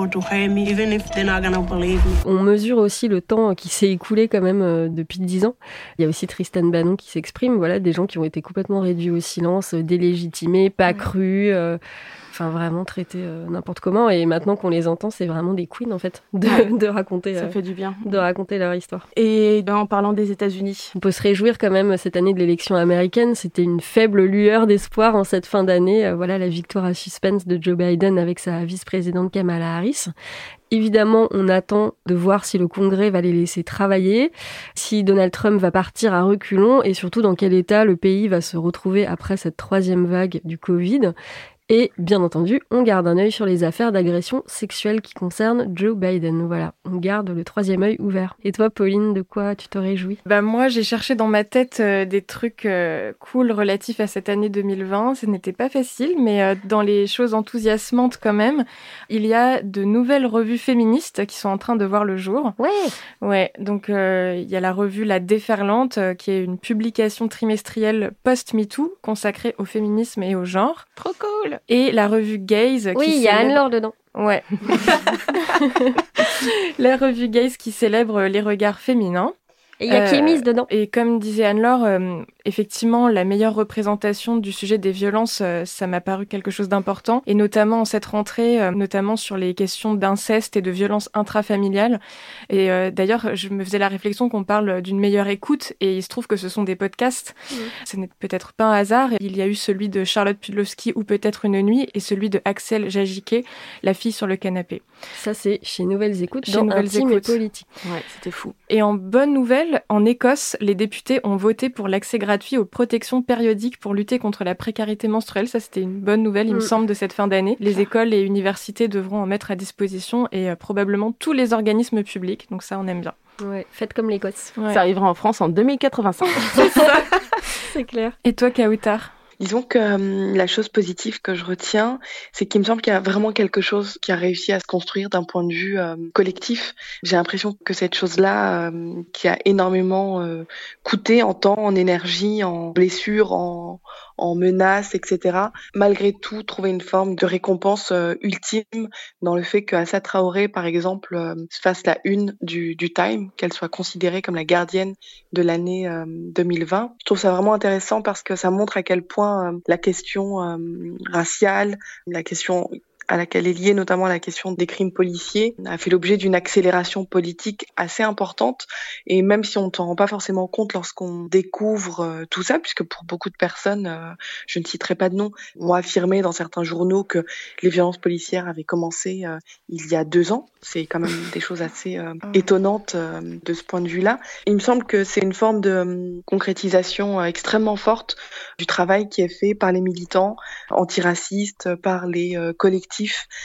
On mesure aussi le temps qui s'est écoulé quand même euh, depuis dix ans. Il y a aussi Tristan Banon qui s'exprime, voilà, des gens qui ont été complètement réduits au silence, délégitimés, pas crus, euh, enfin vraiment traités euh, n'importe comment. Et maintenant qu'on les entend, c'est vraiment des queens en fait de, ouais, de raconter. Ça euh, fait du bien. De raconter leur histoire. Et ben, en parlant des États-Unis, on peut se réjouir quand même cette année de l'élection américaine. C'était une faible lueur d'espoir en cette fin d'année. Euh, voilà la victoire à suspense de Joe Biden avec sa vice-présidente Kamala Harris. Évidemment, on attend de voir si le Congrès va les laisser travailler, si Donald Trump va partir à reculons et surtout dans quel état le pays va se retrouver après cette troisième vague du Covid. Et bien entendu, on garde un œil sur les affaires d'agression sexuelle qui concernent Joe Biden. Voilà, on garde le troisième œil ouvert. Et toi, Pauline, de quoi tu te réjouis ? Bah moi, j'ai cherché dans ma tête euh, des trucs euh, cool relatifs à cette année deux mille vingt. Ce n'était pas facile, mais euh, dans les choses enthousiasmantes quand même, il y a de nouvelles revues féministes qui sont en train de voir le jour. Ouais. Ouais. Donc euh, il y a la revue La Déferlante, euh, qui est une publication trimestrielle post-MeToo consacrée au féminisme et au genre. Trop cool. Et la revue Gaze. Oui, il y a Anne-Laure dedans. Ouais. La revue Gaze qui célèbre les regards féminins. Et il y a qui est mise dedans. Et comme disait Anne-Laure, euh, effectivement, la meilleure représentation du sujet des violences, euh, ça m'a paru quelque chose d'important. Et notamment en cette rentrée, euh, notamment sur les questions d'inceste et de violences intrafamiliales. Et euh, d'ailleurs, je me faisais la réflexion qu'on parle d'une meilleure écoute. Et il se trouve que ce sont des podcasts. Mmh. Ce n'est peut-être pas un hasard. Il y a eu celui de Charlotte Pudlowski, Ou peut-être une nuit, et celui de Axel Jajiquet, La fille sur le canapé. Ça, c'est chez Nouvelles Écoutes, chez dans Nouvelles Intime Écoutes. et Politique. Ouais, c'était fou. Et en bonne nouvelle, en Écosse, les députés ont voté pour l'accès gratuit aux protections périodiques pour lutter contre la précarité menstruelle. Ça, c'était une bonne nouvelle, il mmh. me semble, de cette fin d'année. Les écoles et universités devront en mettre à disposition et euh, probablement tous les organismes publics. Donc ça, on aime bien. Ouais, faites comme l'Écosse. Ouais. Ça arrivera en France en deux mille quatre-vingt-cinq. C'est ça, c'est clair. Et toi, Kautar ? Disons que euh, la chose positive que je retiens, c'est qu'il me semble qu'il y a vraiment quelque chose qui a réussi à se construire d'un point de vue euh, collectif. J'ai l'impression que cette chose-là, euh, qui a énormément euh, coûté en temps, en énergie, en blessures, en, en menaces, et cetera, malgré tout, trouver une forme de récompense euh, ultime dans le fait qu'Assa Traoré, par exemple, euh, fasse la une du, du Time, qu'elle soit considérée comme la gardienne de l'année euh, deux mille vingt. Je trouve ça vraiment intéressant parce que ça montre à quel point euh, la question euh, raciale, la question à laquelle est liée notamment la question des crimes policiers, a fait l'objet d'une accélération politique assez importante. Et même si on ne s'en rend pas forcément compte lorsqu'on découvre euh, tout ça, puisque pour beaucoup de personnes, euh, je ne citerai pas de nom, ont affirmé dans certains journaux que les violences policières avaient commencé euh, il y a deux ans. C'est quand même des choses assez euh, étonnantes euh, de ce point de vue-là. Il me semble que c'est une forme de euh, concrétisation euh, extrêmement forte du travail qui est fait par les militants antiracistes, par les euh, collectifs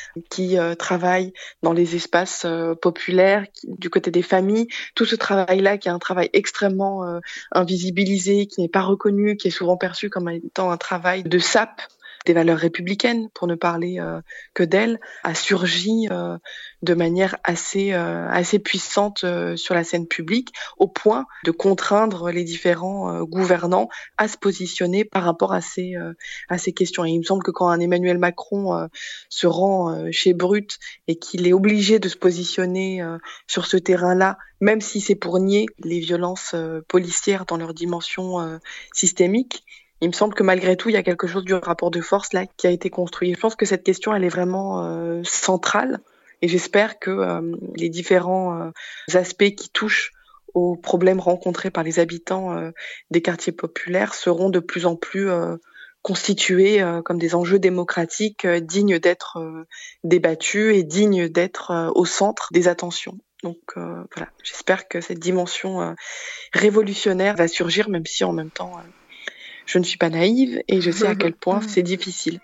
qui euh, travaillent dans les espaces euh, populaires, qui, du côté des familles. Tout ce travail-là qui est un travail extrêmement euh, invisibilisé, qui n'est pas reconnu, qui est souvent perçu comme étant un travail de sape des valeurs républicaines, pour ne parler euh, que d'elles, a surgi euh, de manière assez euh, assez puissante euh, sur la scène publique, au point de contraindre les différents euh, gouvernants à se positionner par rapport à ces euh, à ces questions. Et il me semble que quand un Emmanuel Macron euh, se rend euh, chez Brut et qu'il est obligé de se positionner euh, sur ce terrain-là, même si c'est pour nier les violences euh, policières dans leur dimension euh, systémique, il me semble que malgré tout, il y a quelque chose du rapport de force là qui a été construit. Je pense que cette question, elle est vraiment euh, centrale, et j'espère que euh, les différents euh, aspects qui touchent aux problèmes rencontrés par les habitants euh, des quartiers populaires seront de plus en plus euh, constitués euh, comme des enjeux démocratiques euh, dignes d'être euh, débattus et dignes d'être euh, au centre des attentions. Donc euh, voilà, j'espère que cette dimension euh, révolutionnaire va surgir, même si en même temps... Euh, je ne suis pas naïve et je sais à quel point c'est difficile.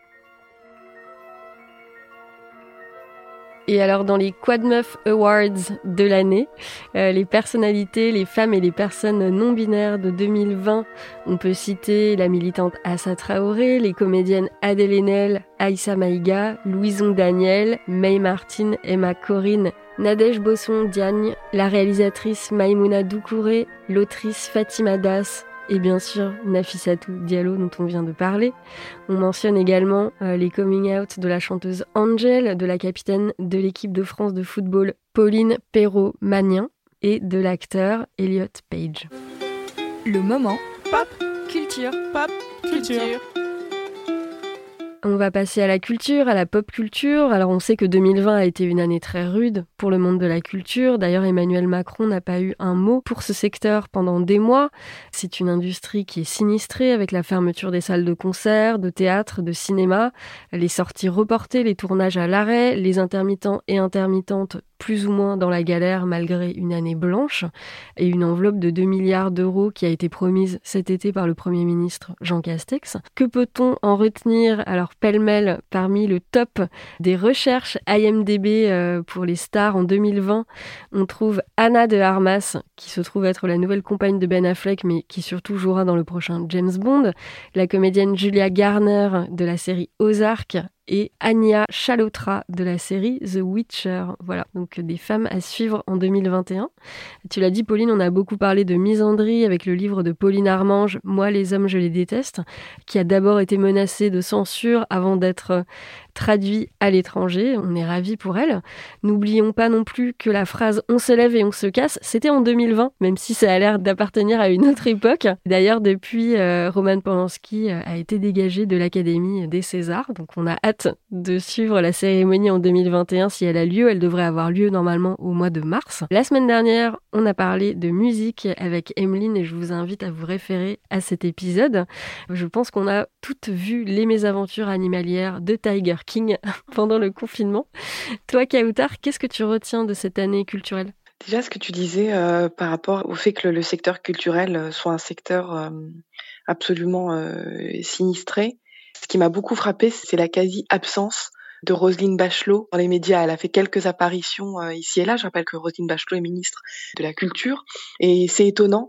Et alors dans les Quadmeuf Awards de l'année, euh, les personnalités, les femmes et les personnes non-binaires de deux mille vingt, on peut citer la militante Assa Traoré, les comédiennes Adèle Haenel, Aïssa Maïga, Louison Daniel, May Martin, Emma Corinne, Nadège Bosson-Diagne, la réalisatrice Maïmouna Doucouré, l'autrice Fatima Das, et bien sûr Nafissatou Diallo dont on vient de parler. On mentionne également euh, les coming out de la chanteuse Angel, de la capitaine de l'équipe de France de football Pauline Perrault-Magnin et de l'acteur Elliot Page. Le moment pop culture, pop culture. On va passer à la culture, à la pop culture. Alors on sait que deux mille vingt a été une année très rude pour le monde de la culture. D'ailleurs, Emmanuel Macron n'a pas eu un mot pour ce secteur pendant des mois. C'est une industrie qui est sinistrée avec la fermeture des salles de concert, de théâtre, de cinéma, les sorties reportées, les tournages à l'arrêt, les intermittents et intermittentes plus ou moins dans la galère malgré une année blanche et une enveloppe de deux milliards d'euros qui a été promise cet été par le Premier ministre Jean Castex. Que peut-on en retenir? Alors pêle-mêle, parmi le top des recherches I M D B euh, pour les stars en deux mille vingt, on trouve Anna de Armas, qui se trouve être la nouvelle compagne de Ben Affleck, mais qui surtout jouera dans le prochain James Bond, la comédienne Julia Garner de la série Ozark, et Anya Chalotra de la série The Witcher. Voilà, donc des femmes à suivre en deux mille vingt et un. Tu l'as dit, Pauline, on a beaucoup parlé de misandrie avec le livre de Pauline Armange, Moi les hommes je les déteste, qui a d'abord été menacé de censure avant d'être traduit à l'étranger. On est ravis pour elle. N'oublions pas non plus que la phrase « on se lève et on se casse », c'était en deux mille vingt, même si ça a l'air d'appartenir à une autre époque. D'ailleurs, depuis, euh, Roman Polanski a été dégagé de l'Académie des Césars, donc on a hâte de suivre la cérémonie en deux mille vingt et un si elle a lieu. Elle devrait avoir lieu normalement au mois de mars. La semaine dernière, on a parlé de musique avec Emeline et je vous invite à vous référer à cet épisode. Je pense qu'on a toutes vu Les Mésaventures animalières de Tiger King pendant le confinement. Toi, Kautar, qu'est-ce que tu retiens de cette année culturelle ? Déjà, ce que tu disais euh, par rapport au fait que le, le secteur culturel soit un secteur euh, absolument euh, sinistré, ce qui m'a beaucoup frappé, c'est la quasi-absence de Roselyne Bachelot dans les médias. Elle a fait quelques apparitions euh, ici et là. Je rappelle que Roselyne Bachelot est ministre de la Culture. Et c'est étonnant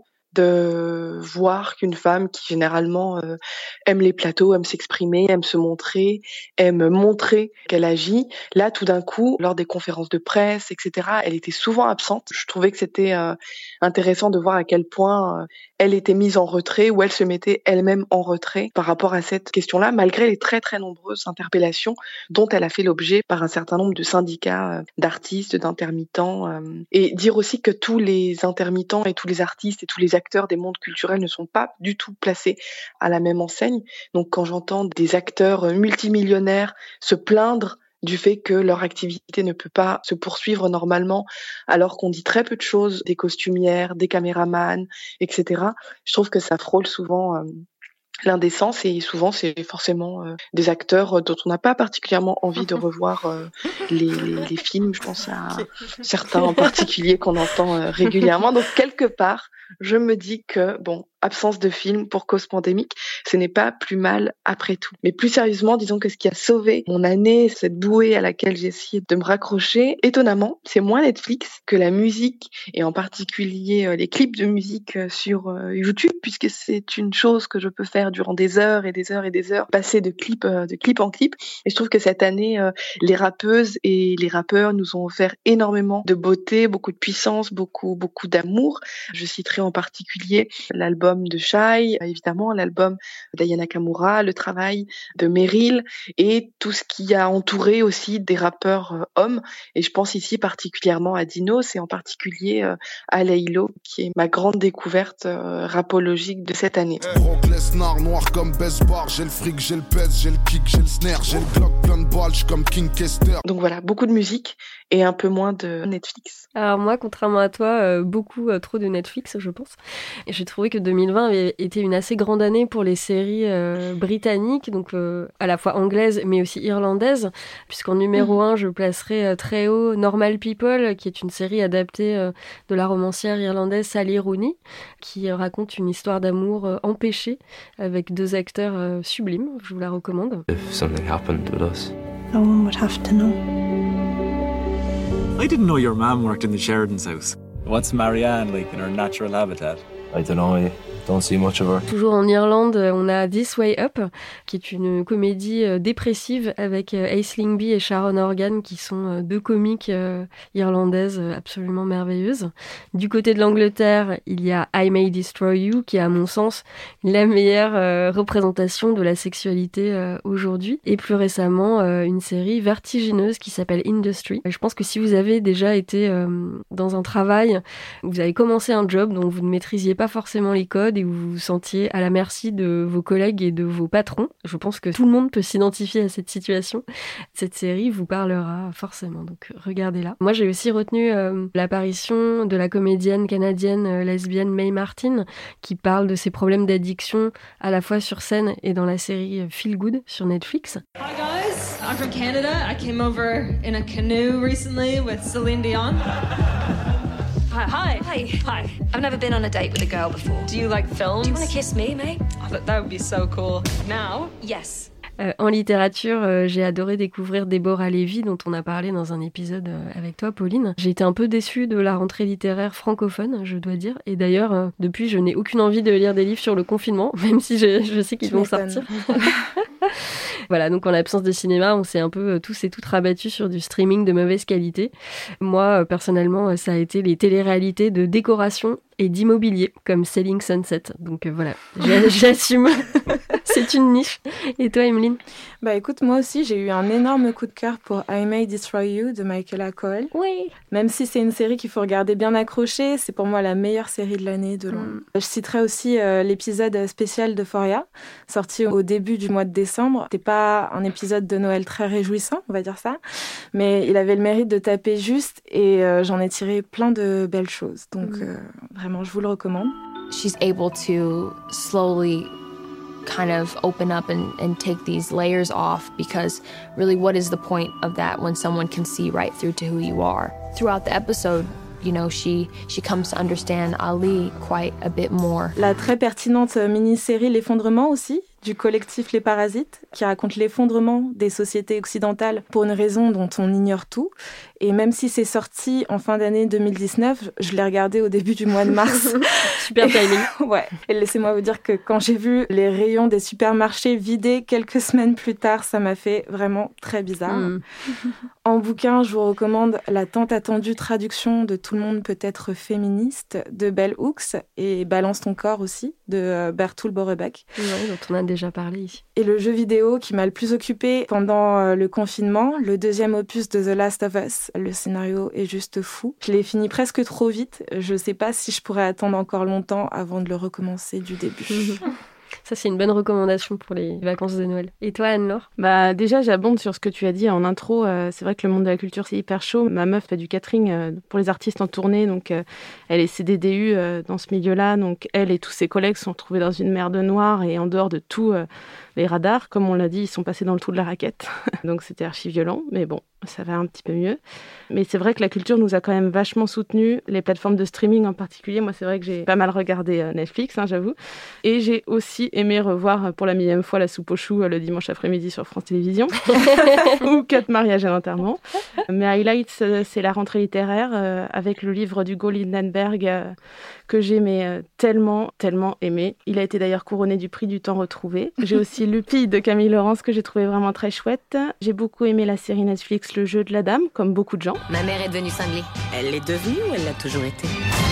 de voir qu'une femme qui généralement euh, aime les plateaux, aime s'exprimer, aime se montrer, aime montrer qu'elle agit, là tout d'un coup, lors des conférences de presse, et cetera, elle était souvent absente. Je trouvais que c'était euh, intéressant de voir à quel point euh, elle était mise en retrait ou elle se mettait elle-même en retrait par rapport à cette question-là, malgré les très très nombreuses interpellations dont elle a fait l'objet par un certain nombre de syndicats euh, d'artistes, d'intermittents. Euh, et dire aussi que tous les intermittents et tous les artistes et tous les acteurs des mondes culturels ne sont pas du tout placés à la même enseigne. Donc quand j'entends des acteurs multimillionnaires se plaindre du fait que leur activité ne peut pas se poursuivre normalement, alors qu'on dit très peu de choses des costumières, des caméramans, et cetera, je trouve que ça frôle souvent euh, l'indécence et souvent c'est forcément euh, des acteurs dont on n'a pas particulièrement envie de revoir euh, les, les, les films. Je pense à certains en particulier qu'on entend euh, régulièrement. Donc quelque part, je me dis que, bon, absence de film pour cause pandémique, ce n'est pas plus mal après tout. Mais plus sérieusement, disons que ce qui a sauvé mon année, cette bouée à laquelle j'ai essayé de me raccrocher, étonnamment, c'est moins Netflix que la musique, et en particulier euh, les clips de musique euh, sur euh, YouTube, puisque c'est une chose que je peux faire durant des heures et des heures et des heures, passer de clip, euh, de clip en clip. Et je trouve que cette année, euh, les rappeuses et les rappeurs nous ont offert énormément de beauté, beaucoup de puissance, beaucoup, beaucoup d'amour. Je citerai en particulier l'album de Shai, évidemment l'album d'Aya Nakamura, le travail de Meryl et tout ce qui a entouré aussi des rappeurs euh, hommes. Et je pense ici particulièrement à Dinos et en particulier euh, à Laylo, qui est ma grande découverte euh, rapologique de cette année. Brock Lesnar, noir comme Best Bar, j'ai le fric, j'ai le pèse, j'ai le kick, j'ai le snare, j'ai le Glock, plein de balles, je suis comme King Kester. Donc voilà, beaucoup de musique et un peu moins de Netflix. Alors moi, contrairement à toi, euh, beaucoup euh, trop de Netflix, je pense. Et j'ai trouvé que deux mille vingt avait été une assez grande année pour les séries euh, britanniques, donc euh, à la fois anglaises mais aussi irlandaises, puisqu'en numéro un, je placerai euh, très haut Normal People, qui est une série adaptée euh, de la romancière irlandaise Sally Rooney, qui euh, raconte une histoire d'amour euh, empêchée avec deux acteurs euh, sublimes. Je vous la recommande. If something happened with us, no one would have to know. I didn't know your mom worked in the Sheridan's house. What's Marianne like in her natural habitat? I don't know, I don't see much of her. Toujours en Irlande, on a This Way Up, qui est une comédie dépressive avec Aisling Bea et Sharon Horgan, qui sont deux comiques irlandaises absolument merveilleuses. Du côté de l'Angleterre, il y a I May Destroy You, qui est à mon sens la meilleure représentation de la sexualité aujourd'hui. Et plus récemment, une série vertigineuse qui s'appelle Industry. Je pense que si vous avez déjà été dans un travail, vous avez commencé un job dont vous ne maîtrisiez pas forcément les codes et où vous vous sentiez à la merci de vos collègues et de vos patrons. Je pense que tout le monde peut s'identifier à cette situation. Cette série vous parlera forcément, donc regardez-la. Moi, j'ai aussi retenu euh, l'apparition de la comédienne canadienne euh, lesbienne Mae Martin, qui parle de ses problèmes d'addiction à la fois sur scène et dans la série Feel Good sur Netflix. Hi guys, I'm from Canada. I came over in a canoe recently with Celine Dion. Hi, hi, hi, hi. I've never been on a date with a girl before. Do you like films? Do you want to kiss me, mate? Oh, that, that would be so cool. Now? Yes. Euh, en littérature, euh, j'ai adoré découvrir Déborah Lévy, dont on a parlé dans un épisode euh, avec toi, Pauline. J'ai été un peu déçue de la rentrée littéraire francophone, je dois dire. Et d'ailleurs, euh, depuis, je n'ai aucune envie de lire des livres sur le confinement, même si je, je sais qu'ils Tu vont m'étonnes. sortir. Voilà, donc en l'absence de cinéma, on s'est un peu tous et toutes rabattus sur du streaming de mauvaise qualité. Moi, personnellement, ça a été les téléréalités de décoration et d'immobilier, comme Selling Sunset. Donc euh, voilà, j'assume. C'est une niche. Et toi, Emeline ? Bah écoute, moi aussi, j'ai eu un énorme coup de cœur pour I May Destroy You de Michaela Coel. Oui. Même si c'est une série qu'il faut regarder bien accrochée, c'est pour moi la meilleure série de l'année de loin. Mm. Je citerai aussi euh, l'épisode spécial d'Euphoria, sorti au début du mois de décembre. C'était pas un épisode de Noël très réjouissant, on va dire ça, mais il avait le mérite de taper juste et euh, j'en ai tiré plein de belles choses. Donc mm. euh, vraiment, je vous le recommande. She's able to slowly kind of open up and, and take these layers off, because really, what is the point of that when someone can see right through to who you are? Throughout the episode, you know, she she comes to understand Ali quite a bit more. La très pertinente mini-série L'Effondrement aussi, du collectif Les Parasites, qui raconte l'effondrement des sociétés occidentales pour une raison dont on ignore tout. Et même si c'est sorti en fin d'année deux mille dix-neuf, je l'ai regardé au début du mois de mars. Super timing. Ouais. Et laissez-moi vous dire que quand j'ai vu les rayons des supermarchés vidés quelques semaines plus tard, ça m'a fait vraiment très bizarre. Mm. En bouquin, je vous recommande la tant attendue traduction de Tout le monde peut être féministe de Bell Hooks et Balance ton corps aussi de Bertolt Borreback. Ouais, dont on a déjà parlé ici. Et le jeu vidéo qui m'a le plus occupée pendant le confinement, le deuxième opus de The Last of Us. Le scénario est juste fou. Je l'ai fini presque trop vite. Je sais pas si je pourrais attendre encore longtemps avant de le recommencer du début. Ça, c'est une bonne recommandation pour les vacances de Noël. Et toi, Anne-Laure ? Bah, déjà, j'abonde sur ce que tu as dit en intro. Euh, c'est vrai que le monde de la culture, c'est hyper chaud. Ma meuf fait du catering euh, pour les artistes en tournée. Donc, euh, elle est C D D U euh, dans ce milieu-là. Donc, elle et tous ses collègues sont retrouvés dans une merde noire et en dehors de tout, euh, les radars, comme on l'a dit, ils sont passés dans le trou de la raquette. Donc, c'était archi violent. Mais bon, ça va un petit peu mieux. Mais c'est vrai que la culture nous a quand même vachement soutenus. Les plateformes de streaming en particulier. Moi, c'est vrai que j'ai pas mal regardé euh, Netflix, hein, j'avoue. Et j'ai aussi aimé revoir pour la millième fois La Soupe aux choux le dimanche après-midi sur France Télévisions ou Quatre mariages et enterrements. Mes highlights, c'est la rentrée littéraire euh, avec le livre d'Hugo Lindenberg euh, que j'ai mais, euh, tellement, tellement aimé. Il a été d'ailleurs couronné du prix du temps retrouvé. J'ai aussi Lupille de Camille Laurence que j'ai trouvé vraiment très chouette. J'ai beaucoup aimé la série Netflix Le Jeu de la Dame, comme beaucoup de gens. Ma mère est devenue cinglée. Elle l'est devenue ou elle l'a toujours été ?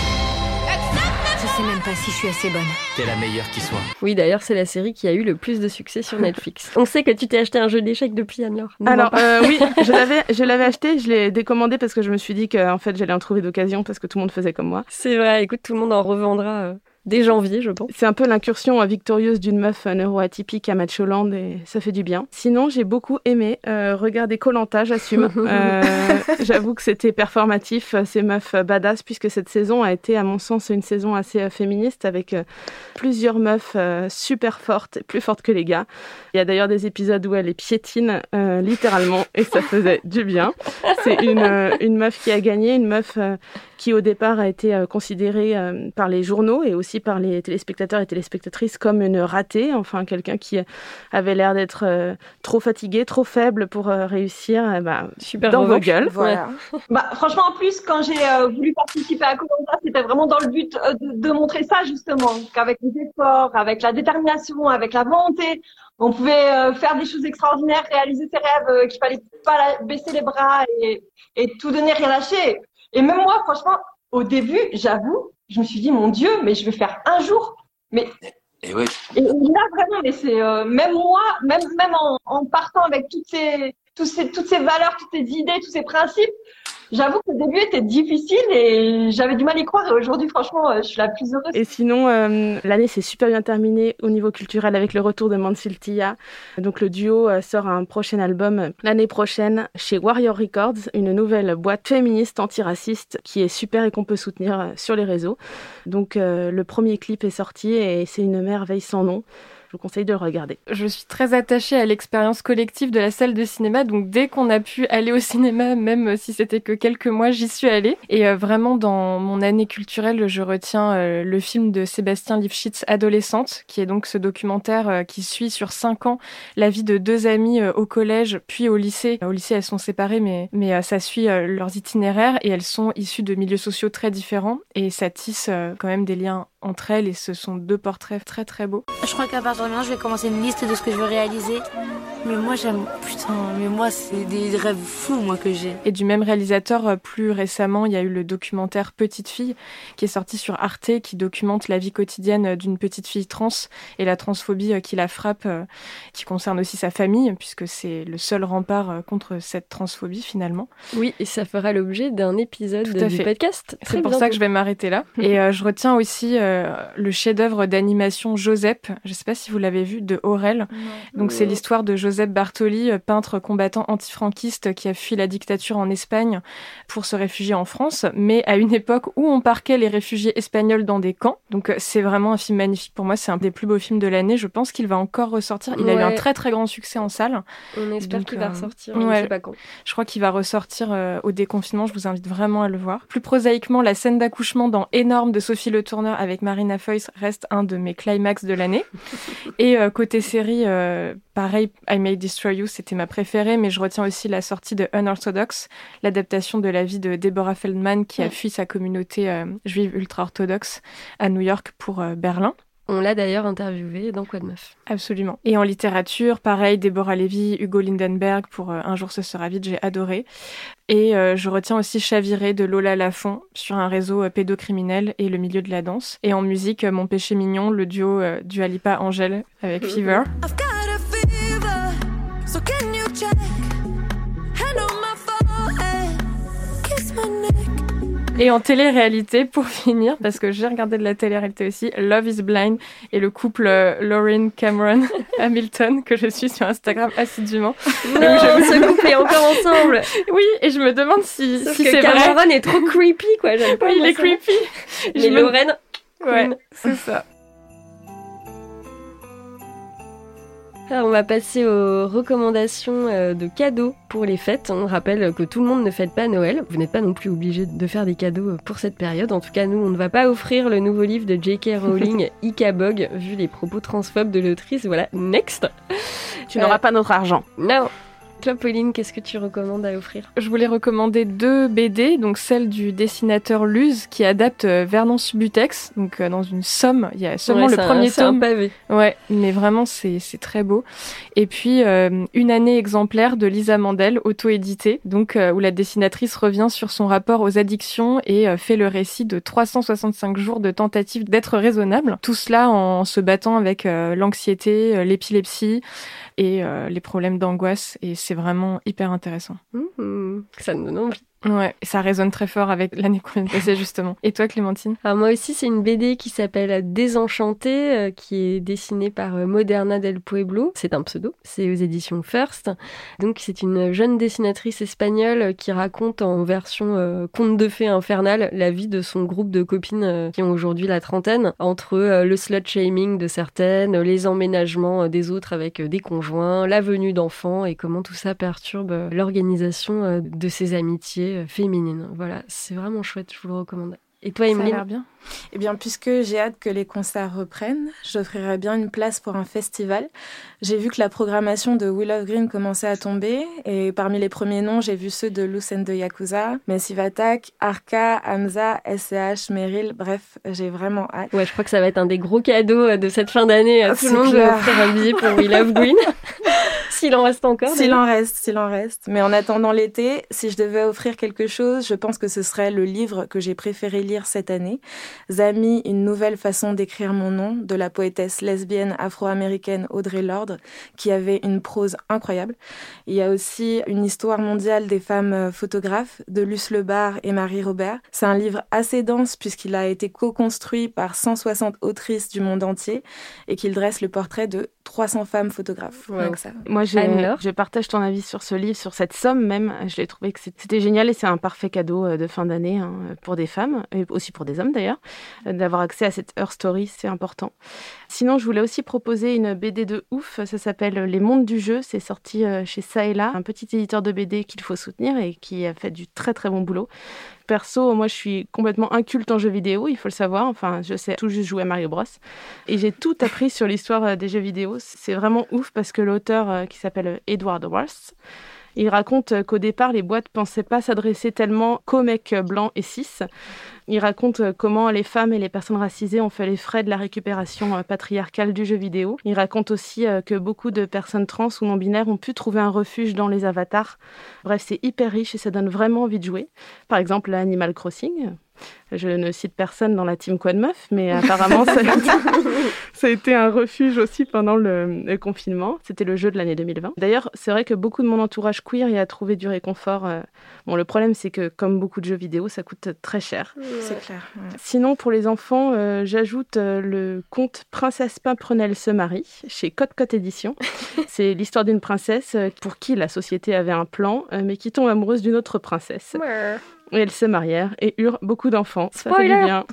Je sais même pas si je suis assez bonne. T'es la meilleure qui soit. Oui, d'ailleurs, c'est la série qui a eu le plus de succès sur Netflix. On sait que tu t'es acheté un jeu d'échecs depuis, Anne-Laure. Alors, euh, oui, je l'avais, je l'avais acheté, je l'ai décommandé parce que je me suis dit qu'en fait, j'allais en trouver d'occasion parce que tout le monde faisait comme moi. C'est vrai, écoute, tout le monde en revendra... Euh... dès janvier, je pense. C'est un peu l'incursion victorieuse d'une meuf neuroatypique à Macholand et ça fait du bien. Sinon, j'ai beaucoup aimé euh, regarder Koh-Lanta, j'assume. euh, j'avoue que c'était performatif, ces meufs badass, puisque cette saison a été, à mon sens, une saison assez euh, féministe avec euh, plusieurs meufs euh, super fortes, plus fortes que les gars. Il y a d'ailleurs des épisodes où elle les piétine, euh, littéralement, et ça faisait du bien. C'est une, euh, une meuf qui a gagné, une meuf euh, qui au départ a été euh, considérée euh, par les journaux et aussi par les téléspectateurs et téléspectatrices comme une ratée, enfin quelqu'un qui avait l'air d'être euh, trop fatigué, trop faible pour euh, réussir, euh, bah, super dans vos gueules. Voilà. Bah, franchement, en plus, quand j'ai euh, voulu participer à Koh-Lanta, c'était vraiment dans le but euh, de, de montrer ça, justement, qu'avec les efforts, avec la détermination, avec la volonté, on pouvait euh, faire des choses extraordinaires, réaliser ses rêves, euh, qu'il fallait pas la, baisser les bras et, et tout donner, rien lâcher. Et même moi, franchement, au début, j'avoue, je me suis dit, mon Dieu, mais je vais faire un jour. Mais et, ouais. et là, vraiment, mais c'est euh, même moi, même même en, en partant avec toutes ces, toutes ces, toutes ces valeurs, toutes ces idées, tous ces principes, j'avoue que le début était difficile et j'avais du mal à y croire. Et aujourd'hui, franchement, je suis la plus heureuse. Et sinon, euh, l'année s'est super bien terminée au niveau culturel avec le retour de Mansil Tia. Donc le duo euh, sort un prochain album l'année prochaine chez Warrior Records, une nouvelle boîte féministe antiraciste qui est super et qu'on peut soutenir euh, sur les réseaux. Donc euh, le premier clip est sorti et c'est une merveille sans nom. Je vous conseille de le regarder. Je suis très attachée à l'expérience collective de la salle de cinéma, donc dès qu'on a pu aller au cinéma, même si c'était que quelques mois, j'y suis allée. Et euh, vraiment, dans mon année culturelle, je retiens euh, le film de Sébastien Lifshitz, Adolescente, qui est donc ce documentaire euh, qui suit sur cinq ans la vie de deux amies euh, au collège, puis au lycée. Au lycée, elles sont séparées, mais, mais euh, ça suit euh, leurs itinéraires et elles sont issues de milieux sociaux très différents et ça tisse euh, quand même des liens entre elles et ce sont deux portraits très très beaux. Je crois qu'à partir de maintenant, je vais commencer une liste de ce que je veux réaliser. Mais moi, j'aime... Putain, mais moi, c'est des rêves fous, moi, que j'ai. Et du même réalisateur, plus récemment, il y a eu le documentaire Petite fille, qui est sorti sur Arte, qui documente la vie quotidienne d'une petite fille trans et la transphobie qui la frappe, qui concerne aussi sa famille, puisque c'est le seul rempart contre cette transphobie, finalement. Oui, et ça fera l'objet d'un épisode Tout à du fait. podcast. C'est pour ça que je vais m'arrêter là. Et euh, je retiens aussi euh, le chef-d'œuvre d'animation Joseph, je ne sais pas si vous l'avez vu, de Aurel. Non. Donc c'est l'histoire de Joseph Bartoli, peintre combattant antifranquiste qui a fui la dictature en Espagne pour se réfugier en France, mais à une époque où on parquait les réfugiés espagnols dans des camps. Donc c'est vraiment un film magnifique pour moi, c'est un des plus beaux films de l'année. Je pense qu'il va encore ressortir. Il ouais. a eu un très très grand succès en salle. On espère Donc, qu'il va ressortir, euh, ouais. je sais pas quand. Je crois qu'il va ressortir euh, au déconfinement, je vous invite vraiment à le voir. Plus prosaïquement, la scène d'accouchement dans Énorme de Sophie Le Tourneur avec Marina Foïs reste un de mes climax de l'année. Et euh, côté série, euh, pareil, I May Destroy You, c'était ma préférée, mais je retiens aussi la sortie de Unorthodox, l'adaptation de la vie de Deborah Feldman qui a fui sa communauté euh, juive ultra-orthodoxe à New York pour euh, Berlin. On l'a d'ailleurs interviewé dans Quoi de Meuf. Absolument. Et en littérature, pareil, Déborah Lévy, Hugo Lindenberg pour euh, Un jour ce sera vite, j'ai adoré. Et euh, je retiens aussi Chaviré de Lola Lafont sur un réseau euh, pédocriminel et le milieu de la danse. Et en musique, euh, Mon péché mignon, le duo euh, Dua Lipa Angèle avec Fever. I've got a fever, so can you check? Hand on my forehead, kiss my neck. Et en télé-réalité, pour finir, parce que j'ai regardé de la télé-réalité aussi, Love is Blind et le couple euh, Lauren Cameron Hamilton, que je suis sur Instagram assidûment. Non, je... ce couple est encore ensemble. Oui, et je me demande si, Sauf si que c'est Cameron vrai. est trop creepy, quoi. J'aime pas oui, il est ça. creepy. Mais Lauren, ouais, c'est ça. Alors, on va passer aux recommandations de cadeaux pour les fêtes. On rappelle que tout le monde ne fête pas Noël. Vous n'êtes pas non plus obligé de faire des cadeaux pour cette période. En tout cas, nous, on ne va pas offrir le nouveau livre de J K Rowling, Icabog, vu les propos transphobes de l'autrice. Voilà, next. Tu euh, n'auras pas notre argent. Non. Toi, Pauline, qu'est-ce que tu recommandes à offrir ? Je voulais recommander deux B D, donc celle du dessinateur Luz qui adapte Vernon Subutex, donc dans une somme, il y a seulement ouais, le premier un, c'est tome. un pavé. Ouais, mais vraiment c'est c'est très beau. Et puis euh, Une année exemplaire de Lisa Mandel, auto-édité, donc euh, où la dessinatrice revient sur son rapport aux addictions et euh, fait le récit de trois cent soixante-cinq jours de tentatives d'être raisonnable. Tout cela en se battant avec euh, l'anxiété, euh, l'épilepsie et euh, les problèmes d'angoisse, et c'est vraiment hyper intéressant. Mmh, ça me donne envie. Ouais, ça résonne très fort avec l'année qu'on vient de passer, justement. Et toi, Clémentine ? Alors moi aussi, c'est une B D qui s'appelle Désenchantée, euh, qui est dessinée par euh, Moderna del Pueblo. C'est un pseudo, c'est aux éditions First. Donc c'est une jeune dessinatrice espagnole qui raconte en version euh, conte de fées infernale la vie de son groupe de copines euh, qui ont aujourd'hui la trentaine, entre euh, le slut-shaming de certaines, les emménagements euh, des autres avec euh, des conjoints, la venue d'enfants et comment tout ça perturbe euh, l'organisation euh, de ces amitiés féminine. Voilà, c'est vraiment chouette, je vous le recommande. Et toi, Emeline ? Ça a l'air bien. Eh bien, puisque j'ai hâte que les concerts reprennent, j'offrirais bien une place pour un festival. J'ai vu que la programmation de Willow Green commençait à tomber, et parmi les premiers noms, j'ai vu ceux de Loose and the Yakuza, Massive Attack, Arca, Hamza, S C H, Meryl, bref, j'ai vraiment hâte. Ouais, je crois que ça va être un des gros cadeaux de cette fin d'année. Ah, Tout le monde va offrir un billet pour We Love Green. S'il en reste encore. S'il en reste, s'il en reste. Mais en attendant l'été, si je devais offrir quelque chose, je pense que ce serait le livre que j'ai préféré lire cette année. Zami, une nouvelle façon d'écrire mon nom, de la poétesse lesbienne afro-américaine Audre Lorde, qui avait une prose incroyable. Il y a aussi une histoire mondiale des femmes photographes, de Luce Lebar et Marie Robert. C'est un livre assez dense puisqu'il a été co-construit par cent soixante autrices du monde entier et qu'il dresse le portrait de trois cents femmes photographes. Ouais. Donc ça. Moi, je, je partage ton avis sur ce livre, sur cette somme même. Je l'ai trouvé que c'était génial et c'est un parfait cadeau de fin d'année hein, pour des femmes et aussi pour des hommes d'ailleurs. D'avoir accès à cette Her Story, c'est important. Sinon, je voulais aussi proposer une B D de ouf. Ça s'appelle Les Mondes du Jeu. C'est sorti chez Ça et Là, un petit éditeur de B D qu'il faut soutenir et qui a fait du très très bon boulot. Perso, moi, je suis complètement inculte en jeux vidéo, il faut le savoir. Enfin, je sais tout juste jouer à Mario Bros. Et j'ai tout appris sur l'histoire des jeux vidéo. C'est vraiment ouf parce que l'auteur, qui s'appelle Edward Wurst, Il raconte qu'au départ, les boîtes pensaient pas s'adresser tellement qu'aux mecs blancs et cis. Il raconte comment les femmes et les personnes racisées ont fait les frais de la récupération patriarcale du jeu vidéo. Il raconte aussi que beaucoup de personnes trans ou non-binaires ont pu trouver un refuge dans les avatars. Bref, c'est hyper riche et ça donne vraiment envie de jouer. Par exemple, Animal Crossing. Je ne cite personne dans la team Quad Meuf, mais apparemment, ça a, été, ça a été un refuge aussi pendant le, le confinement. C'était le jeu de l'année deux mille vingt. D'ailleurs, c'est vrai que beaucoup de mon entourage queer y a trouvé du réconfort. Bon, le problème, c'est que, comme beaucoup de jeux vidéo, ça coûte très cher. C'est clair. Ouais. Sinon, pour les enfants, euh, j'ajoute euh, le conte Princesse Pimprenelle se marie, chez Côte-Côte Éditions. C'est l'histoire d'une princesse pour qui la société avait un plan, euh, mais qui tombe amoureuse d'une autre princesse. Ouais. Et elles se marièrent et eurent beaucoup d'enfants. Ça fait du bien.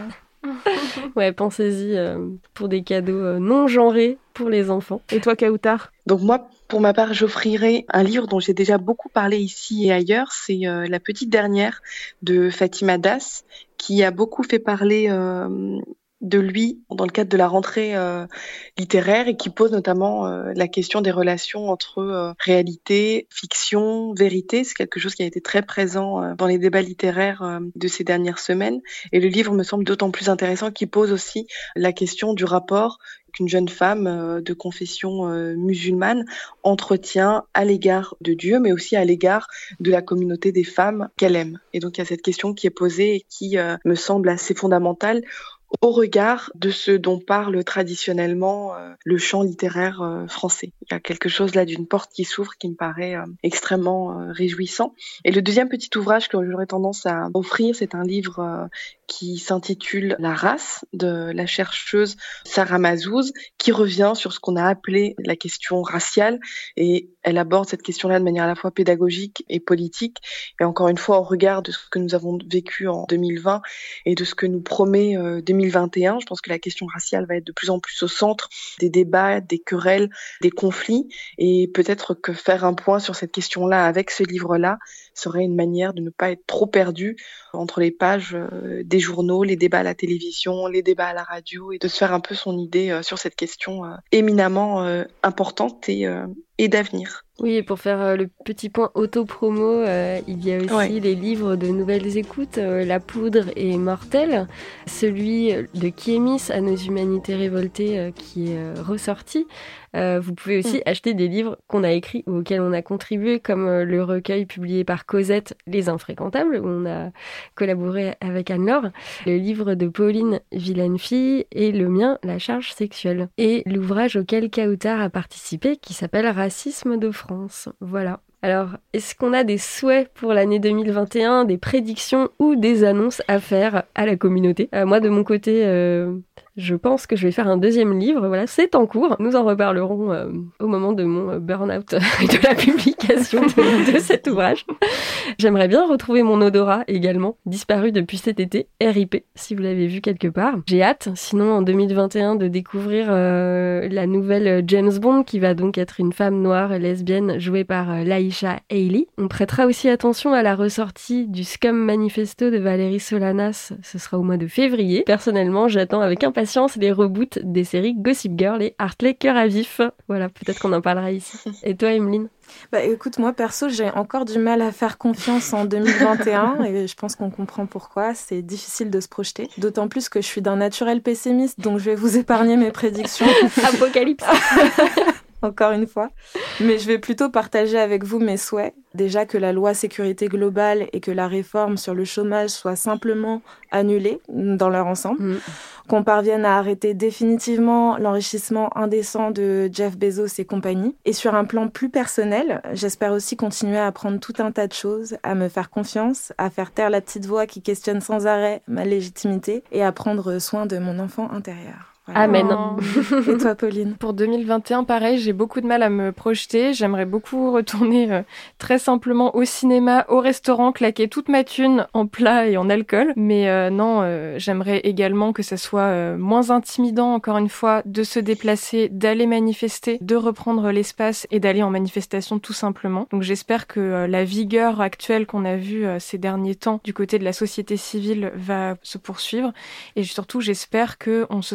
Ouais, pensez-y euh, pour des cadeaux euh, non genrés pour les enfants. Et toi, Kautar ? Donc moi, pour ma part, j'offrirai un livre dont j'ai déjà beaucoup parlé ici et ailleurs. C'est euh, La Petite Dernière de Fatima Das, qui a beaucoup fait parler euh, de lui dans le cadre de la rentrée euh, littéraire et qui pose notamment euh, la question des relations entre euh, réalité, fiction, vérité. C'est quelque chose qui a été très présent euh, dans les débats littéraires euh, de ces dernières semaines. Et le livre me semble d'autant plus intéressant qu'il pose aussi la question du rapport qu'une jeune femme euh, de confession euh, musulmane entretient à l'égard de Dieu, mais aussi à l'égard de la communauté des femmes qu'elle aime. Et donc il y a cette question qui est posée et qui euh, me semble assez fondamentale au regard de ce dont parle traditionnellement euh, le champ littéraire euh, français. Il y a quelque chose là d'une porte qui s'ouvre qui me paraît euh, extrêmement euh, réjouissant. Et le deuxième petit ouvrage que j'aurais tendance à offrir, c'est un livre euh, qui s'intitule La race de la chercheuse Sarah Mazouz, qui revient sur ce qu'on a appelé la question raciale, et elle aborde cette question-là de manière à la fois pédagogique et politique, et encore une fois au regard de ce que nous avons vécu en deux mille vingt et de ce que nous promet euh, deux mille vingt et un. Je pense que la question raciale va être de plus en plus au centre des débats, des querelles, des conflits, et peut-être que faire un point sur cette question-là avec ce livre-là serait une manière de ne pas être trop perdu entre les pages euh, des journaux, les débats à la télévision, les débats à la radio, et de se faire un peu son idée euh, sur cette question euh, éminemment euh, importante et, euh, et d'avenir. Oui, et pour faire euh, le petit point auto-promo, euh, il y a aussi ouais. les livres de Nouvelles Écoutes, euh, La Poudre et Mortel, celui de Kémis à nos humanités révoltées euh, qui est euh, ressorti. Euh, vous pouvez aussi mmh. acheter des livres qu'on a écrits ou auxquels on a contribué, comme euh, le recueil publié par Cosette, Les Infréquentables, où on a collaboré avec Anne-Laure, le livre de Pauline, Vilaine fille, et le mien, La charge sexuelle. Et l'ouvrage auquel Kautar a participé, qui s'appelle Racisme de France. Voilà. Alors, est-ce qu'on a des souhaits pour l'année deux mille vingt et un, des prédictions ou des annonces à faire à la communauté ? euh, Moi, de mon côté, euh, je pense que je vais faire un deuxième livre. Voilà, c'est en cours. Nous en reparlerons euh, au moment de mon burn-out et de la publication de, de cet ouvrage. J'aimerais bien retrouver mon odorat également, disparu depuis cet été, R I P, si vous l'avez vu quelque part. J'ai hâte, sinon, en deux mille vingt et un, de découvrir euh, la nouvelle James Bond, qui va donc être une femme noire et lesbienne jouée par euh, Laïcha Hailey. On prêtera aussi attention à la ressortie du Scum Manifesto de Valérie Solanas. Ce sera au mois de février. Personnellement, j'attends avec impatience les reboots des séries Gossip Girl et Hartley Cœur à vif. Voilà, peut-être qu'on en parlera ici. Et toi, Emeline ? Bah écoute, moi perso, j'ai encore du mal à faire confiance en deux mille vingt et un et je pense qu'on comprend pourquoi. C'est difficile de se projeter. D'autant plus que je suis d'un naturel pessimiste, donc je vais vous épargner mes prédictions. Apocalypse. Encore une fois. Mais je vais plutôt partager avec vous mes souhaits. Déjà que la loi sécurité globale et que la réforme sur le chômage soient simplement annulées dans leur ensemble. Mmh. Qu'on parvienne à arrêter définitivement l'enrichissement indécent de Jeff Bezos et compagnie. Et sur un plan plus personnel, j'espère aussi continuer à apprendre tout un tas de choses, à me faire confiance, à faire taire la petite voix qui questionne sans arrêt ma légitimité et à prendre soin de mon enfant intérieur. Voilà. Amen. Oh. Et toi, Pauline ? Pour deux mille vingt et un, pareil, j'ai beaucoup de mal à me projeter. J'aimerais beaucoup retourner euh, très simplement au cinéma, au restaurant, claquer toute ma thune en plats et en alcool. Mais euh, non, euh, j'aimerais également que ça soit euh, moins intimidant, encore une fois, de se déplacer, d'aller manifester, de reprendre l'espace et d'aller en manifestation tout simplement. Donc j'espère que euh, la vigueur actuelle qu'on a vue euh, ces derniers temps du côté de la société civile va se poursuivre. Et surtout, j'espère qu'on se sentira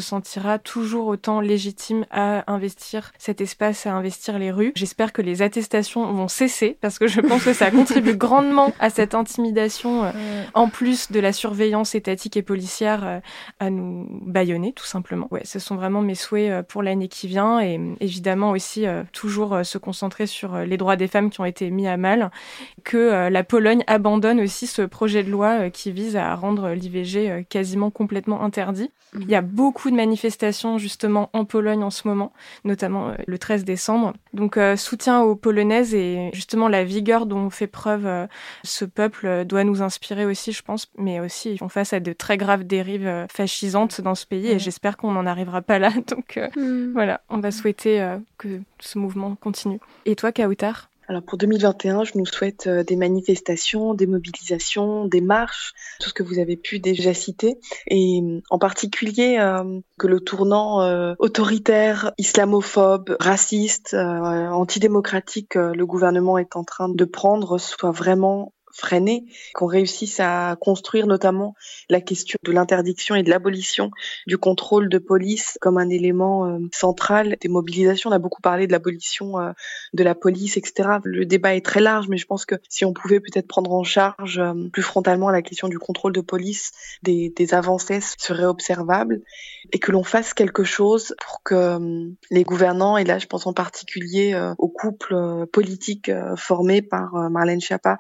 sentira toujours autant légitime à investir cet espace, à investir les rues. J'espère que les attestations vont cesser, parce que je pense que ça contribue grandement à cette intimidation, euh, en plus de la surveillance étatique et policière, euh, à nous bâillonner, tout simplement. Ouais, ce sont vraiment mes souhaits euh, pour l'année qui vient, et évidemment aussi euh, toujours euh, se concentrer sur euh, les droits des femmes qui ont été mis à mal, que euh, la Pologne abandonne aussi ce projet de loi euh, qui vise à rendre l'I V G euh, quasiment complètement interdit. Mmh. Il y a beaucoup de manifestations justement en Pologne en ce moment, notamment euh, le treize décembre. Donc euh, soutien aux Polonaises, et justement la vigueur dont fait preuve euh, ce peuple euh, doit nous inspirer aussi, je pense, mais aussi ils font face à de très graves dérives euh, fascisantes dans ce pays, mmh. et j'espère qu'on n'en arrivera pas là. Donc euh, mmh. voilà, on va souhaiter euh, que ce mouvement continue. Et toi, Kautar ? Alors pour deux mille vingt et un, je nous souhaite euh, des manifestations, des mobilisations, des marches, tout ce que vous avez pu déjà citer, et en particulier euh, que le tournant euh, autoritaire, islamophobe, raciste, euh, antidémocratique que le gouvernement est en train de prendre soit vraiment freiné, qu'on réussisse à construire notamment la question de l'interdiction et de l'abolition du contrôle de police comme un élément euh, central des mobilisations. On a beaucoup parlé de l'abolition euh, de la police, et cetera. Le débat est très large, mais je pense que si on pouvait peut-être prendre en charge euh, plus frontalement la question du contrôle de police, des, des avancées seraient observables, et que l'on fasse quelque chose pour que euh, les gouvernants, et là je pense en particulier euh, au couple euh, politique euh, formé par euh, Marlène Schiappa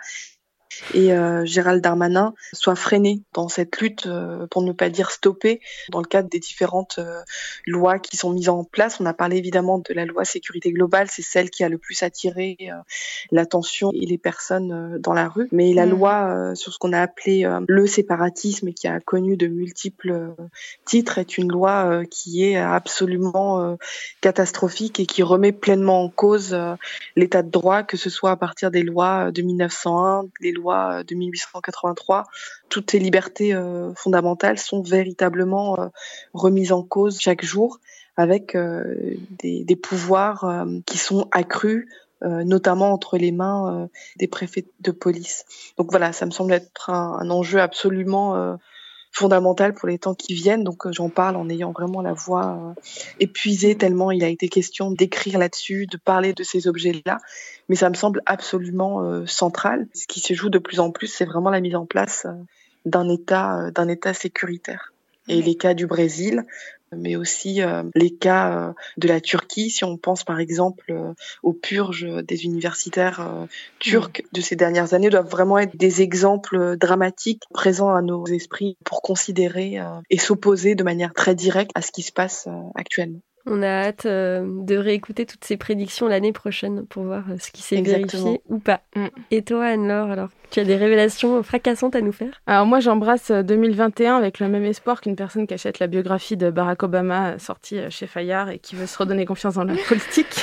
et euh, Gérald Darmanin, soit freiné dans cette lutte, euh, pour ne pas dire stoppé, dans le cadre des différentes euh, lois qui sont mises en place. On a parlé évidemment de la loi sécurité globale, c'est celle qui a le plus attiré euh, l'attention et les personnes euh, dans la rue. Mais la mmh. loi euh, sur ce qu'on a appelé euh, le séparatisme, et qui a connu de multiples euh, titres, est une loi euh, qui est absolument euh, catastrophique et qui remet pleinement en cause euh, l'état de droit, que ce soit à partir des lois de mille neuf cent un, des lois de mille huit cent quatre-vingt-trois, toutes ces libertés euh, fondamentales sont véritablement euh, remises en cause chaque jour, avec euh, des, des pouvoirs euh, qui sont accrus, euh, notamment entre les mains euh, des préfets de police. Donc voilà, ça me semble être un, un enjeu absolument euh, fondamental pour les temps qui viennent. Donc euh, j'en parle en ayant vraiment la voix euh, épuisée, tellement il a été question d'écrire là-dessus, de parler de ces objets-là. Mais ça me semble absolument euh, central. Ce qui se joue de plus en plus, c'est vraiment la mise en place euh, d'un État, euh, d'un État sécuritaire. Et les cas du Brésil, mais aussi euh, les cas euh, de la Turquie, si on pense par exemple euh, aux purges des universitaires euh, turcs de ces dernières années, doivent vraiment être des exemples dramatiques présents à nos esprits pour considérer euh, et s'opposer de manière très directe à ce qui se passe euh, actuellement. On a hâte euh, de réécouter toutes ces prédictions l'année prochaine pour voir euh, ce qui s'est Exactement. vérifié ou pas. Mm. Et toi, Anne-Laure, alors, tu as des révélations fracassantes à nous faire ? Alors moi, j'embrasse deux mille vingt et un avec le même espoir qu'une personne qui achète la biographie de Barack Obama sortie chez Fayard et qui veut se redonner confiance dans la politique.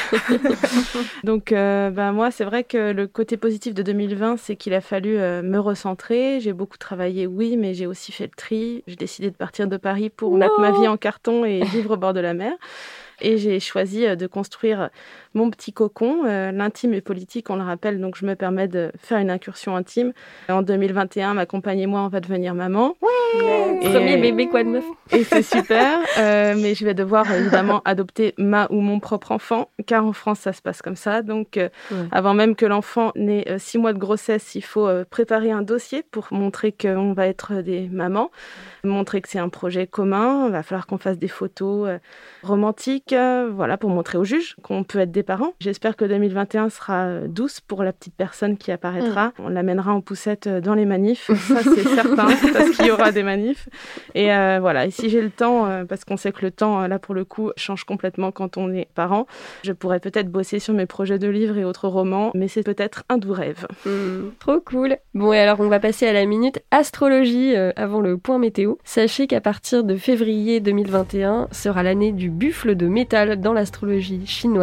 Donc euh, bah, moi, c'est vrai que le côté positif de deux mille vingt, c'est qu'il a fallu euh, me recentrer. J'ai beaucoup travaillé, oui, mais j'ai aussi fait le tri. J'ai décidé de partir de Paris pour non. mettre ma vie en carton et vivre au bord de la mer. Et j'ai choisi de construire mon petit cocon. Euh, l'intime est politique, on le rappelle, donc je me permets de faire une incursion intime. En deux mille vingt et un, ma compagne et moi, on va devenir maman. Ouais, et, premier bébé quoi de meuf. Et c'est super, euh, mais je vais devoir évidemment adopter ma ou mon propre enfant, car en France, ça se passe comme ça. Donc, euh, ouais. avant même que l'enfant n'ait euh, six mois de grossesse, il faut euh, préparer un dossier pour montrer qu'on va être des mamans, montrer que c'est un projet commun. Il va falloir qu'on fasse des photos euh, romantiques, euh, voilà, pour montrer au juge qu'on peut être des parents. J'espère que deux mille vingt et un sera douce pour la petite personne qui apparaîtra. Mmh. On l'amènera en poussette dans les manifs, ça c'est certain, parce qu'il y aura des manifs. Et euh, voilà, et si j'ai le temps, euh, parce qu'on sait que le temps, là pour le coup, change complètement quand on est parent, je pourrais peut-être bosser sur mes projets de livres et autres romans, mais c'est peut-être un doux rêve. Mmh, trop cool. Bon, et alors on va passer à la minute astrologie euh, avant le point météo. Sachez qu'à partir de février deux mille vingt et un sera l'année du buffle de métal dans l'astrologie chinoise. Donc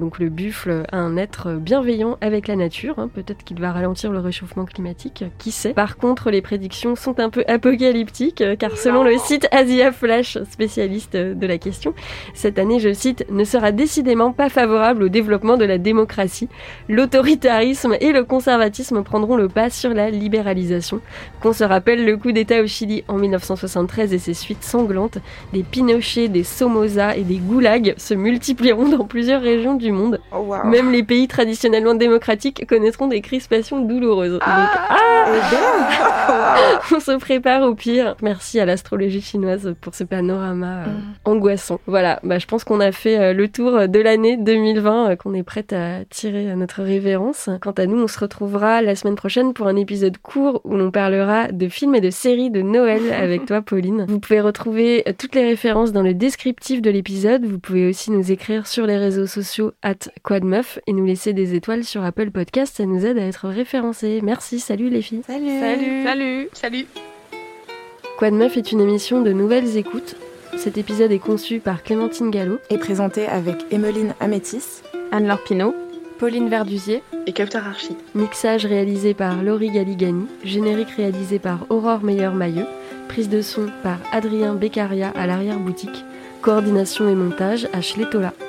donc le buffle, un être bienveillant avec la nature. Hein. Peut-être qu'il va ralentir le réchauffement climatique, qui sait. Par contre, les prédictions sont un peu apocalyptiques, car selon le site Asia Flash, spécialiste de la question, cette année, je cite, ne sera décidément pas favorable au développement de la démocratie. L'autoritarisme et le conservatisme prendront le pas sur la libéralisation. Qu'on se rappelle le coup d'État au Chili en mille neuf cent soixante-treize et ses suites sanglantes, des Pinochet, des Somoza et des goulags se multiplieront dans plusieurs régions du monde. Oh, wow. Même les pays traditionnellement démocratiques connaîtront des crispations douloureuses. Ah, Donc, ah on se prépare au pire. Merci à l'astrologie chinoise pour ce panorama euh, mm. angoissant. Voilà, bah, je pense qu'on a fait euh, le tour de l'année deux mille vingt, euh, qu'on est prête à tirer à notre révérence. Quant à nous, on se retrouvera la semaine prochaine pour un épisode court où l'on parlera de films et de séries de Noël avec toi, Pauline. Vous pouvez retrouver toutes les références dans le descriptif de l'épisode. Vous pouvez aussi nous écrire sur les réseaux sociaux at quadmeuf et nous laisser des étoiles sur Apple Podcast. Ça nous aide à être référencés. Merci, salut les filles. Salut. Salut. Salut. Salut. Quadmeuf est une émission de nouvelles écoutes. Cet épisode est conçu par Clémentine Gallo et présenté avec Emeline Amétis, Anne-Laure Pinault, Pauline Verdusier et Captain Archie. Mixage réalisé par Laurie Galigani, générique réalisé par Aurore Meyer-Mailleux, prise de son par Adrien Beccaria à l'arrière-boutique, coordination et montage Ashley Tola.